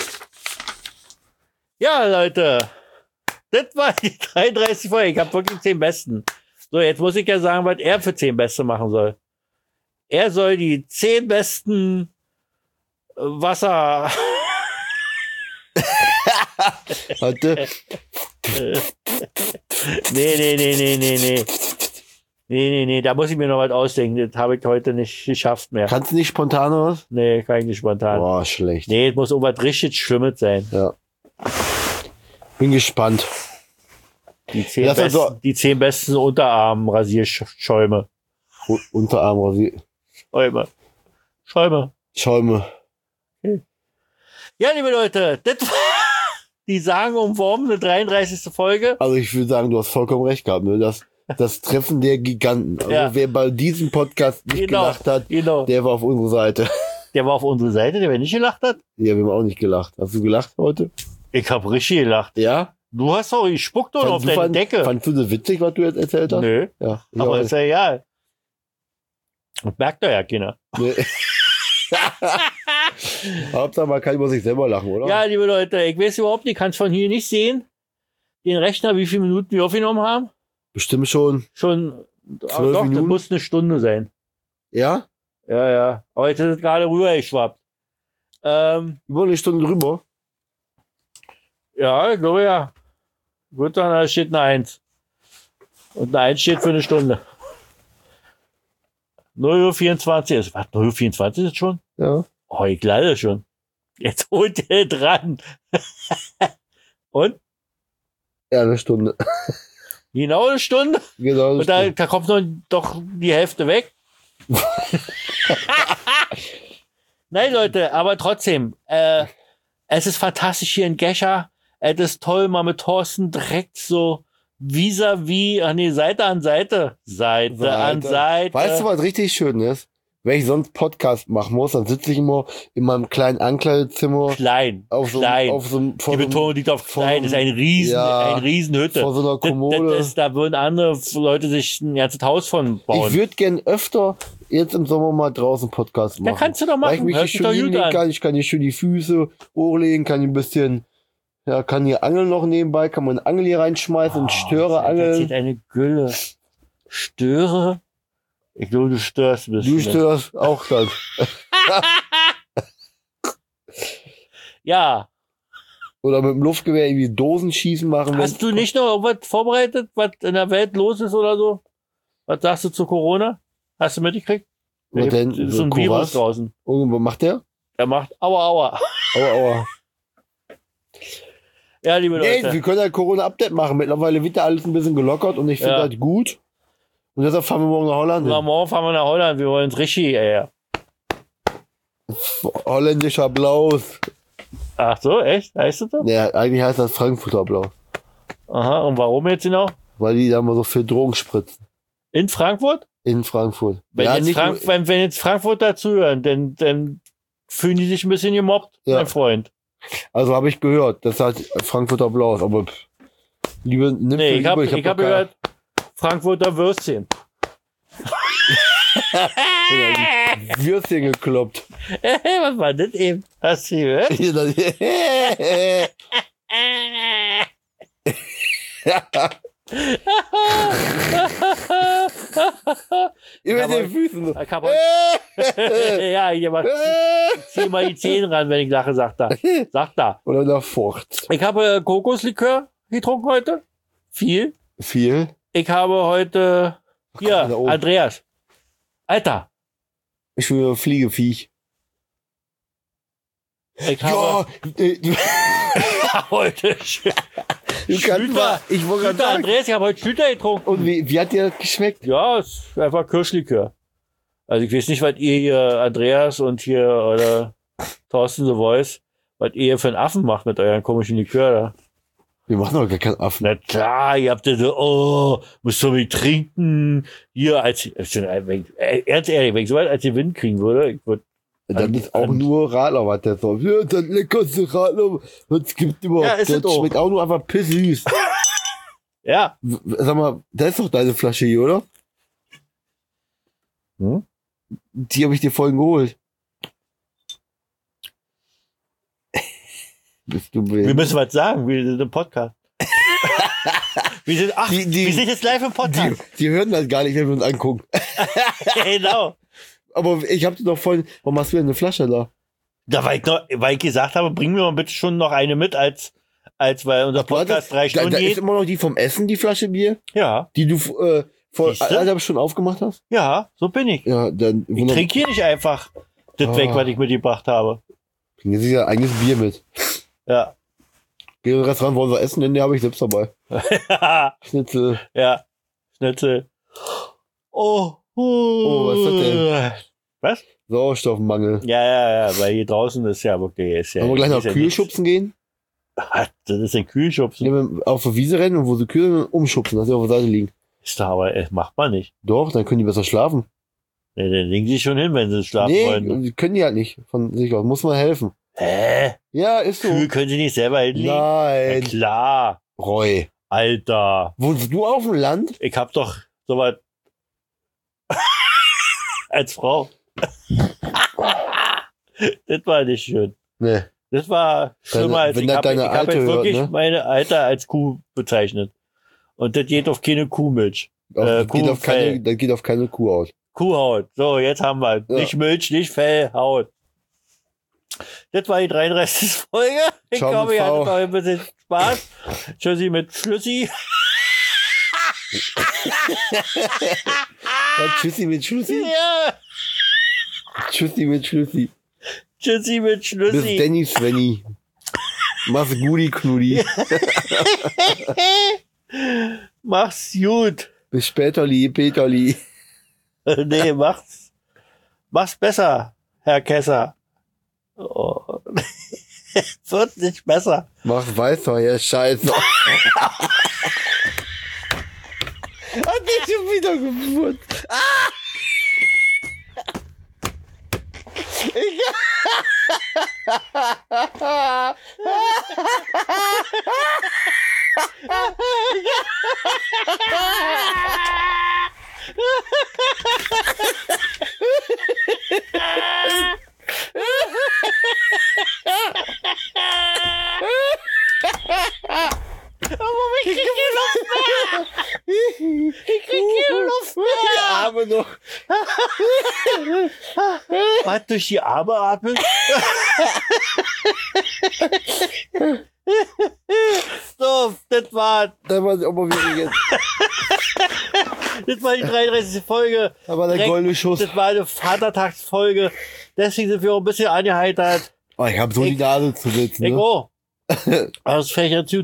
ja Leute. Das war die dreiunddreißigste Folge. Ich habe wirklich zehn besten. So, jetzt muss ich ja sagen, was er für zehn Beste machen soll. Er soll die zehn besten Wasser... Warte. nee, nee, nee, nee, nee, nee. Nee, nee, nee, da muss ich mir noch was ausdenken. Das habe ich heute nicht geschafft mehr. Kannst du nicht spontan was? Nee, kann ich nicht spontan. Boah, schlecht. Nee, es muss irgendwas richtig Schlimmes sein. Ja. Bin gespannt. Die zehn, besten, also, die zehn besten Unterarm-Rasierschäume. Unterarm-Rasier... Schäume. Schäume. Schäume. Okay. Ja, liebe Leute, das war die sagenumwobene dreiunddreißigste Folge. Also ich würde sagen, du hast vollkommen recht gehabt. Ne? Das, das Treffen der Giganten. Also ja. Wer bei diesem Podcast nicht genau, gelacht hat, genau. der war auf unserer Seite. Der war auf unserer Seite, der wer nicht gelacht hat. Ja, wir haben auch nicht gelacht. Hast du gelacht heute? Ich hab richtig gelacht. Ja? Du hast doch gespuckt oder auf du deine fand, Decke. Fandst du das witzig, was du jetzt erzählt hast? Nö, Ja. ich auch aber nicht. ist ja egal. Das merkt doch ja keiner. Nee. Hauptsache, man kann über sich selber lachen, oder? Ja, liebe Leute, ich weiß überhaupt nicht, kannst von hier nicht sehen. Den Rechner, wie viele Minuten wir aufgenommen haben? Bestimmt schon. Schon, Zwölf aber doch, das Minuten? muss eine Stunde sein. Ja? Ja, ja. Aber jetzt ist es gerade rübergeschwappt. Ähm, Über eine Stunde drüber. ja, ich glaube ja. Gut, dann da steht eine Eins. Und eine Eins steht für eine Stunde. null Uhr vierundzwanzig ist. Was, null Uhr vierundzwanzig ist schon? Ja. Oh, ich leider schon. Jetzt holt er dran. Und? Ja, eine Stunde. Genau eine Stunde? Genau. Eine Und da, Stunde. da kommt noch doch die Hälfte weg. Nein, Leute, aber trotzdem, äh, es ist fantastisch hier in Gescher. Es ist toll, mal mit Thorsten direkt so vis-à-vis, ach nee, Seite an Seite. Seite, Seite. an Seite. Weißt du, was richtig schön ist? Wenn ich sonst Podcast machen muss, dann sitze ich immer in meinem kleinen Ankleidezimmer Klein, auf so, klein. auf so, vor, Die so, Betonung liegt auf von- klein, das ist eine riesen, ja, eine Riesenhütte. vor so einer Das, Kommode. das ist, da würden andere Leute sich ein ganzes Haus von bauen. Ich würde gern öfter jetzt im Sommer mal draußen Podcast machen. Ja, kannst du doch Weil ich machen. mich Hört hier sich doch schön gut hinlegen an. kann. Ich kann hier schön die Füße hochlegen, kann hier ein bisschen, ja, kann hier angeln noch nebenbei, kann man eine Angel hier reinschmeißen und störe Oh, jetzt sieht angeln. eine Gülle. Störe? Ich glaube, du störst ein bisschen. Du störst auch das. Ja. Oder mit dem Luftgewehr irgendwie Dosenschießen machen. wenn- Hast du nicht noch irgendwas vorbereitet, was in der Welt los ist oder so? Was sagst du zu Corona? Hast du mitgekriegt? Was Da denn? gibt- ist so ein So Virus Kovacs? draußen. Irgendwo macht der? Der macht aua aua. Aua, aua. Ja, liebe Nee, Leute. wir können ja Corona-Update machen. Mittlerweile wird ja alles ein bisschen gelockert und ich finde Ja. das gut. Und deshalb fahren wir morgen nach Holland. Na, hin. morgen fahren wir nach Holland. Wir wollen es richtig, ey. Holländischer Applaus. Ach so, echt? Heißt das so? Ja, eigentlich heißt das Frankfurter Applaus. Aha, und warum jetzt genau? Weil die da mal so viel Drogen spritzen. In Frankfurt? In Frankfurt. Wenn, ja, jetzt, nicht Frank nur- wenn, wenn jetzt Frankfurt dazuhören, dann, dann fühlen die sich ein bisschen gemobbt, Ja. mein Freund. Also habe ich gehört, das heißt Frankfurter Applaus. Aber pff, liebe, nimm Nee, für ich habe liebe, ich hab doch keine- gehört, Frankfurter Würstchen. Würstchen gekloppt. Was war das eben? Hast du gehört? Hier, das- Über Aber- den Füßen. Ich hab heute, ja, hier mal, zieh mal die Zähne ran, wenn ich lache, sagt er. Sagt er. Oder nach Furcht. Ich habe äh, Kokoslikör getrunken heute. Viel. Viel. Ich habe heute, hier, da oben. Andreas. Alter. Ich will Fliegeviech. Ich Ja, habe äh, du, heute du kannst mal, ich wollte gerade Schlüter, sagen. Andreas, ich habe heute Schlüter getrunken. Und wie, wie hat dir das geschmeckt? Ja, es ist einfach Kirschlikör. Also ich weiß nicht, was ihr hier, Andreas und hier, oder Thorsten The Voice, was ihr hier für einen Affen macht mit euren komischen Likör da. Wir machen doch gar keinen Affen. Na klar, ihr habt ja so, oh, musst du mich trinken. Hier, als, wenn ich- äh, ernst ehrlich, wenn ich so weit als Wind kriegen würde, ich würde, Das An- ist auch an- nur Radler, was der so. Ja, das leckerste Radler, was es gibt überhaupt. Ja, ist das es auch. schmeckt auch nur einfach pissig. ja. Sag mal, das ist doch deine Flasche hier, oder? Hm? Die habe ich dir vorhin geholt. Bist du Wir wild? müssen was sagen, wir sind im Podcast. wir sind, ach, Die- die- wir sind jetzt live im Die, Podcast. die hören das gar nicht, wenn wir uns angucken. genau. Aber ich habe dir doch vorhin, warum hast du denn eine Flasche da? Da, weil ich, noch, weil ich gesagt habe, bring mir mal bitte schon noch eine mit, als, als weil unser Podcast drei da, Stunden da ist geht. immer noch die vom Essen, die Flasche Bier, Ja, die du äh, vor Siehste? anderthalb Stunden aufgemacht hast. ja, so bin ich. Ja, dann Ich trinke hier nicht einfach das Ah. weg, was ich mitgebracht habe. Bringen Sie ja eigenes Bier mit. Ja. Gehen wir ins Restaurant, wollen wir essen, denn der habe ich selbst dabei. Schnitzel. ja. Schnitzel. Oh. Oh, was ist das denn? Was? Sauerstoffmangel. Ja, ja, ja, weil hier draußen ist ja wirklich. Ist ja, Wollen wir gleich noch ist ja Kühlschubsen gehen? nichts. Das ist ein Kühlschubsen. Nehmen wir auf der Wiese rennen und wo sie Kühe umschubsen, dass sie auf der Seite liegen. Ist doch aber, äh, macht man nicht. Doch, dann können die besser schlafen. Nee, dann legen sie schon hin, wenn sie schlafen Nee, wollen. die können die halt nicht von sich aus. Muss man helfen. Hä? Ja, ist so. Kühe können sie nicht selber hinlegen? Ja, Nein. klar. Roy. Alter. Wohnst du auf dem Land? Ich hab doch sowas als Frau. Das war nicht schön. Nee. Das war schlimmer Deine- als wenn ich das hab, deine ich hab Alte jetzt hört, wirklich ne? meine Alte als Kuh bezeichnet. Und das geht auf keine Kuhmilch. Auf, Äh, das, geht auf Kuhfell. keine, das geht auf keine Kuh aus. Kuhhaut. So, jetzt haben wir. Ja. Nicht Milch, nicht Fell, Haut. Das war die dreiunddreißigste Folge. Ich Ciao glaube, mit ihr V. hattet noch ein bisschen Spaß. Tschüssi mit Schlüssi. Ja, tschüssi mit Schlüssi. Ja. Tschüssi mit Schlüssi. Tschüssi mit Bis Schlüssi. Danny Svenny. Mach's gudi knudi. Mach's gut. Bis späterli, Peterli. Nee, mach's. Mach's besser, Herr Kesser. Oh. Wird nicht besser. Mach's weiter, ja Scheiße. Hat mich schon wieder gewurzt. Ah! Ich Aber ich krieg keine Luft mehr. Ich krieg keine Luft mehr. Arme noch. Was, durch die Arme atmen? So, das war, Da war aber wieder jetzt. das war die dreiunddreißigste Folge. Da war der Direkt- goldene Schuss. Das war eine Vatertagsfolge. Deswegen sind wir auch ein bisschen angeheitert. Oh, ich hab so Ich- die Nase zu sitzen. Ich Ne? auch. Aus Fächer zu.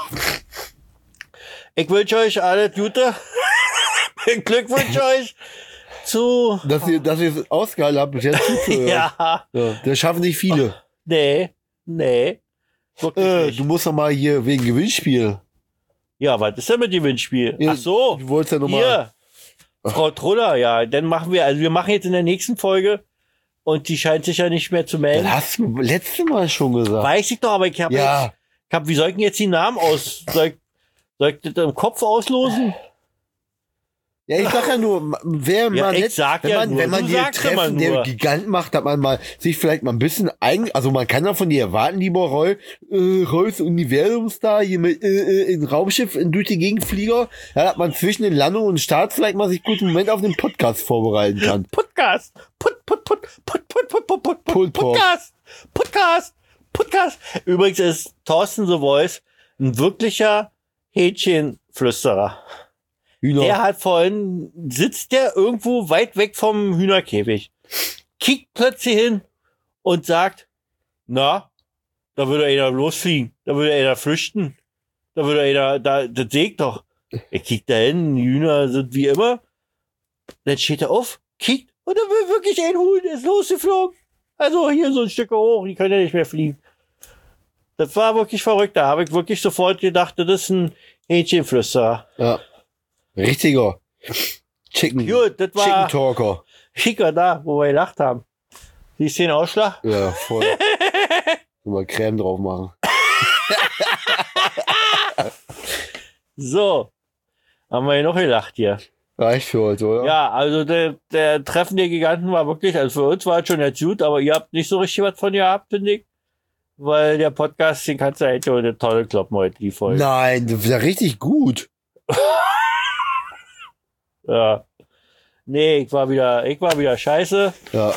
Ich wünsche euch alles Gute. Glückwünsche euch zu. Dass ihr, dass ihr es ausgehalten habt, bis jetzt zuzuhören. Ja. Ja. Das schaffen nicht viele. Nee. Nee. Wirklich Äh, nicht. du musst doch mal hier wegen Gewinnspiel. Ja, was ist denn mit dem Gewinnspiel? Ja, Ach so. Du wolltest ja nochmal. Hier. Frau Truller, ja. Dann machen wir, also wir machen jetzt in der nächsten Folge und die scheint sich ja nicht mehr zu melden. Das hast du letztes Mal schon gesagt. Weiß ich doch, aber ich habe Ja. jetzt, ich hab, wie soll ich denn jetzt die Namen aus, soll ich, soll ich das im Kopf auslosen? Ja, ich sag ja nur, wer Ja, mal ich nett, sag wenn ja man, nur, wenn man du hier sagst immer Treffen der nur. Gigant macht, hat man mal sich vielleicht mal ein bisschen eigen, also man kann ja von dir erwarten, lieber Roy, äh, Roy's Universumstar hier mit, äh, äh, in Raumschiff in, durch die Gegend Flieger, ja, dass man zwischen den Landungen und Starts vielleicht mal sich gut einen Moment auf den Podcast vorbereiten kann. Podcast. Put, put, put, put, put, put, put, put, Put, put, Podcast. Podcast. Podcast. Übrigens ist Thorsten The Voice ein wirklicher Hähnchenflüsterer. Hühner. Der hat vorhin, sitzt der irgendwo weit weg vom Hühnerkäfig, kickt plötzlich hin und sagt, na, da würde einer losfliegen, da würde einer flüchten, da würde einer, da, das sehe ich doch. Er kickt da hin, die Hühner sind wie immer, dann steht er auf, kickt und dann will wirklich ein Huhn, ist losgeflogen. Also hier so ein Stück hoch, die können ja nicht mehr fliegen. Das war wirklich verrückt, da habe ich wirklich sofort gedacht, das ist ein Hähnchenflüsterer. Ja. Richtiger. Chicken. Gut, das Chicken war Talker. Schicker da, wo wir gelacht haben. Siehst du den Ausschlag? Ja, voll. Mal Creme drauf machen. So. Haben wir ja noch gelacht hier. Reicht für heute, oder? Ja, also der, der Treffen der Giganten war wirklich, also für uns war es schon jetzt gut, aber ihr habt nicht so richtig was von gehabt, finde ich. Weil der Podcast, den kannst du echt schon eine tolle kloppen heute, die Folge. Nein, das ist ja richtig gut. Ja. Nee, ich war wieder, ich war wieder scheiße. Ja.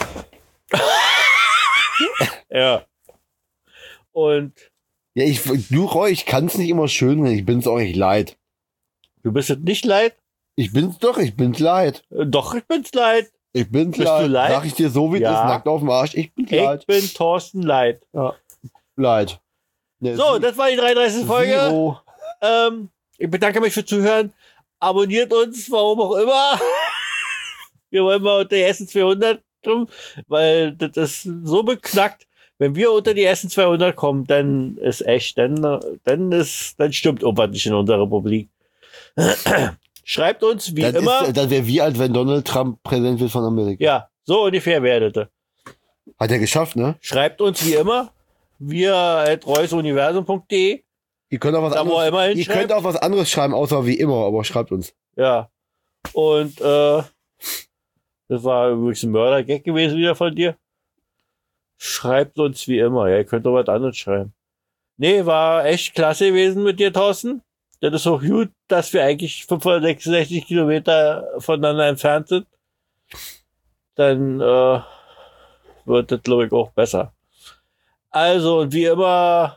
Ja. Und Ja, ich, du, Roy, ich kann es nicht immer schön reden. Ich bin's auch nicht leid. du bist es nicht leid? Ich bin's doch, ich bin's leid. Äh, Doch, ich bin's leid. Ich bin's Bist leid. du leid? Sag ich dir so, wie es Ja. ist, nackt auf dem Arsch. Ich bin's leid. Ich bin Thorsten Leid. Leid. Ne, So, Sie- das war die dreiunddreißigste Folge. Zero. Ähm, ich bedanke mich fürs Zuhören. Abonniert uns, warum auch immer. Wir wollen mal unter die ersten zweihundert kommen, weil das ist so beknackt. Wenn wir unter die ersten zweihundert kommen, dann ist echt, dann, dann ist, dann stimmt irgendwas nicht in unserer Republik. Schreibt uns wie das immer. Ist, das wäre wie, als wenn Donald Trump Präsident wird von Amerika. Ja, so ungefähr werdet. Hat er geschafft, ne? Schreibt uns wie immer. Wir at reusuniversum punkt de. Ihr könnt auch was Da, wo er immer anderes, ihr hinschreibt. könnt auch was anderes schreiben, außer wie immer, aber schreibt uns. Ja. Und äh, das war übrigens ein Mörder-Gag gewesen wieder von dir. Schreibt uns wie immer. Ja, ihr könnt doch was anderes schreiben. Nee, war echt klasse gewesen mit dir, Thorsten. Das ist auch gut, dass wir eigentlich fünfhundertsechsundsechzig Kilometer voneinander entfernt sind. Dann äh, wird das, glaube ich, auch besser. Also, und wie immer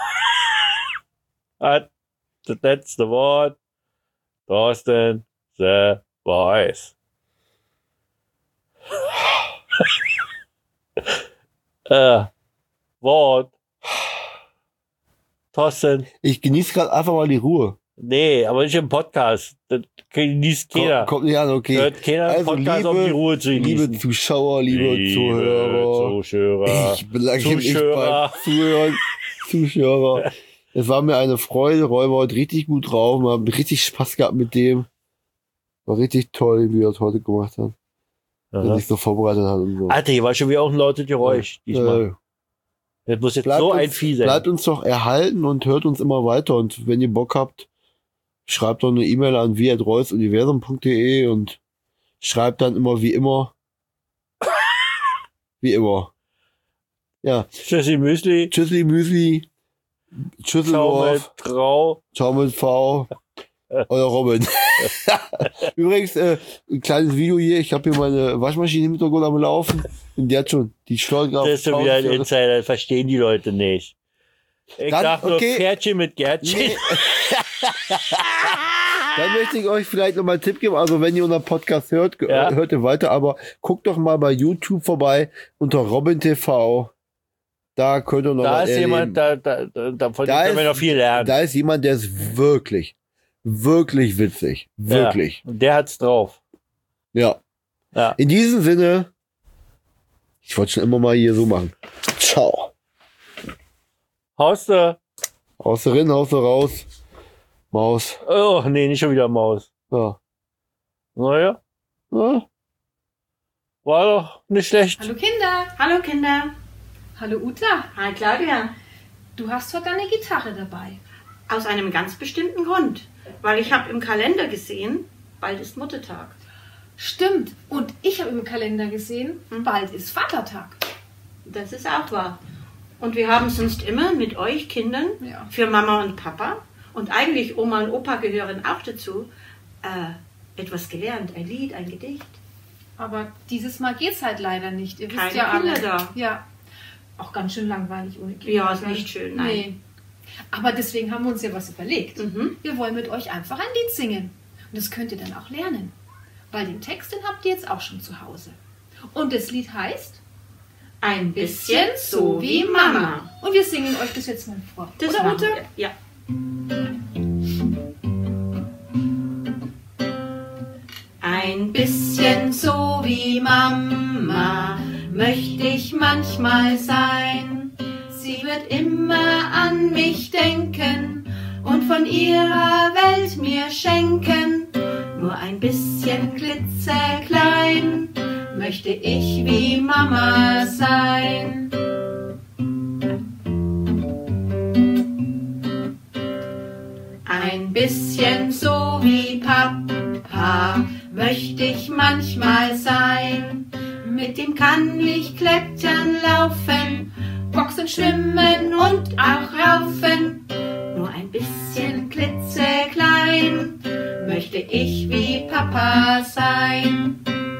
hat das letzte Wort Thorsten The Voice. äh, Wort. Thorsten. Ich genieße gerade einfach mal die Ruhe. Nee, aber nicht im Podcast. Das genießt keiner. Kommt, kommt nicht an, okay. Hört keiner im Also, Podcast, um die Ruhe zu genießen. Liebe Zuschauer, liebe, Zuhörer. Zuschauer. Ich bedanke mich Zuschauer. beim Zuhören. Zuschauer. Es war mir eine Freude. Roy war heute richtig gut drauf. Wir haben richtig Spaß gehabt mit dem. War richtig toll, wie er das heute gemacht hat. Dass er sich so vorbereitet hat und so. Alter, hier war schon wieder auch ein lautes Geräusch. Diesmal. Äh, Das muss jetzt bleibt so uns, ein Vieh sein. Bleibt uns doch erhalten und hört uns immer weiter. Und wenn ihr Bock habt, schreibt doch eine E-Mail an wie at reusuniversum punkt de und schreibt dann immer wie immer. Wie immer. Ja. Tschüssi Müsli. Tschüssi Müsli. Ciao Tschüsseldorf. mit Trau. Ciao mit V. Euer Robin. Übrigens, äh, ein kleines Video hier. Ich habe hier meine Waschmaschine im Hintergrund am Laufen. Und die hat schon die Steuergraf. Das ist schon wieder ein Insider, das verstehen die Leute nicht. Ich Dann, sag nur okay. Pferdchen mit Gärtchen. Nee. Dann möchte ich euch vielleicht noch mal einen Tipp geben. Also wenn ihr unseren Podcast hört, ge- Ja. hört ihr weiter. Aber guckt doch mal bei YouTube vorbei unter Robin T V. Da könnt ihr noch Da was ist erleben. jemand, da, da, da, davon Da können wir ist- noch viel lernen. Da ist jemand, der ist wirklich, wirklich witzig. Wirklich. Ja, und der hat's drauf. Ja. Ja. In diesem Sinne, ich wollte schon immer mal hier so machen. Ciao. Haust du? Haust du rein, haust du raus. Maus. Oh, nee, nicht schon wieder Maus. Ja. Naja, Ja. war doch nicht schlecht. Hallo Kinder. Hallo Kinder. Hallo Uta. Hi Claudia. Du hast heute deine Gitarre dabei. Aus einem ganz bestimmten Grund. Weil ich habe im Kalender gesehen, bald ist Muttertag. Stimmt. Und ich habe im Kalender gesehen, bald ist Vatertag. Das ist auch wahr. Und wir haben sonst immer mit euch Kindern, Ja. für Mama und Papa, und eigentlich Oma und Opa gehören auch dazu, äh, etwas gelernt. Ein Lied, ein Gedicht. Aber dieses Mal geht's halt leider nicht. Ihr wisst Keine ja alle. Kinder da. Ja. Auch ganz schön langweilig ohne Kinder. Ja, ist gell? nicht schön, nein. Nee. Aber deswegen haben wir uns ja was überlegt. Mhm. Wir wollen mit euch einfach ein Lied singen. Und das könnt ihr dann auch lernen. Weil den Text, den habt ihr jetzt auch schon zu Hause. Und das Lied heißt Ein bisschen so wie Mama. Und wir singen euch das jetzt mal vor. Das Oder, machen Ute? wir. Ja. Ein bisschen so wie Mama möchte ich manchmal sein. Sie wird immer an mich denken und von ihrer Welt mir schenken. Nur ein bisschen klitzeklein möchte ich wie Mama sein. Ein bisschen so wie Papa möchte ich manchmal sein. Mit dem kann ich klettern, laufen, boxen, schwimmen und auch raufen. Nur ein bisschen klitzeklein möchte ich wie Papa sein.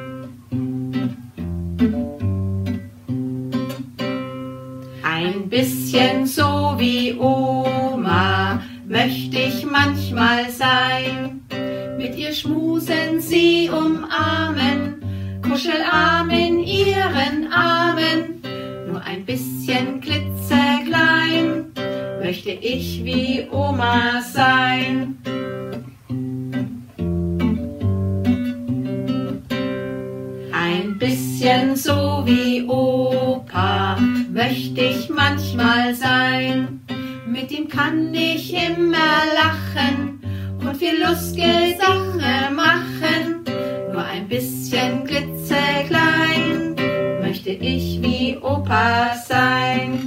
Ein bisschen so wie Oma möchte ich manchmal sein. Mit ihr schmusen, sie umarmen, Kuschelarm in ihren Armen. Nur ein bisschen klitzeklein möchte ich wie Oma sein. Ein bisschen so wie Opa möchte ich manchmal sein. Mit ihm kann ich immer lachen und viel lustige Sachen bisschen klitzeklein möchte ich wie Opa sein.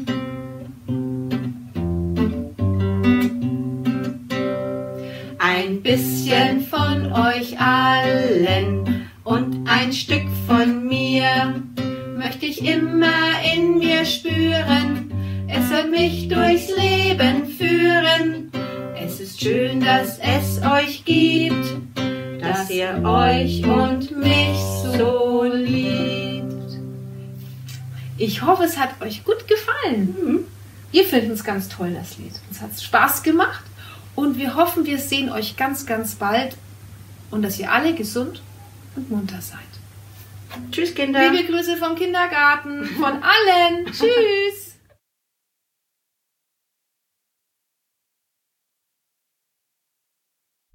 Ein bisschen von euch allen und ein Stück von mir möchte ich immer in mir spüren. Es soll mich durchs Leben führen. Es ist schön, dass es euch gibt, dass ihr euch und mich so liebt. Ich hoffe, es hat euch gut gefallen. Mhm. Wir finden es ganz toll, das Lied. Uns hat es Spaß gemacht und wir hoffen, wir sehen euch ganz, ganz bald und dass ihr alle gesund und munter seid. Tschüss, Kinder. Liebe Grüße vom Kindergarten, von allen. Tschüss.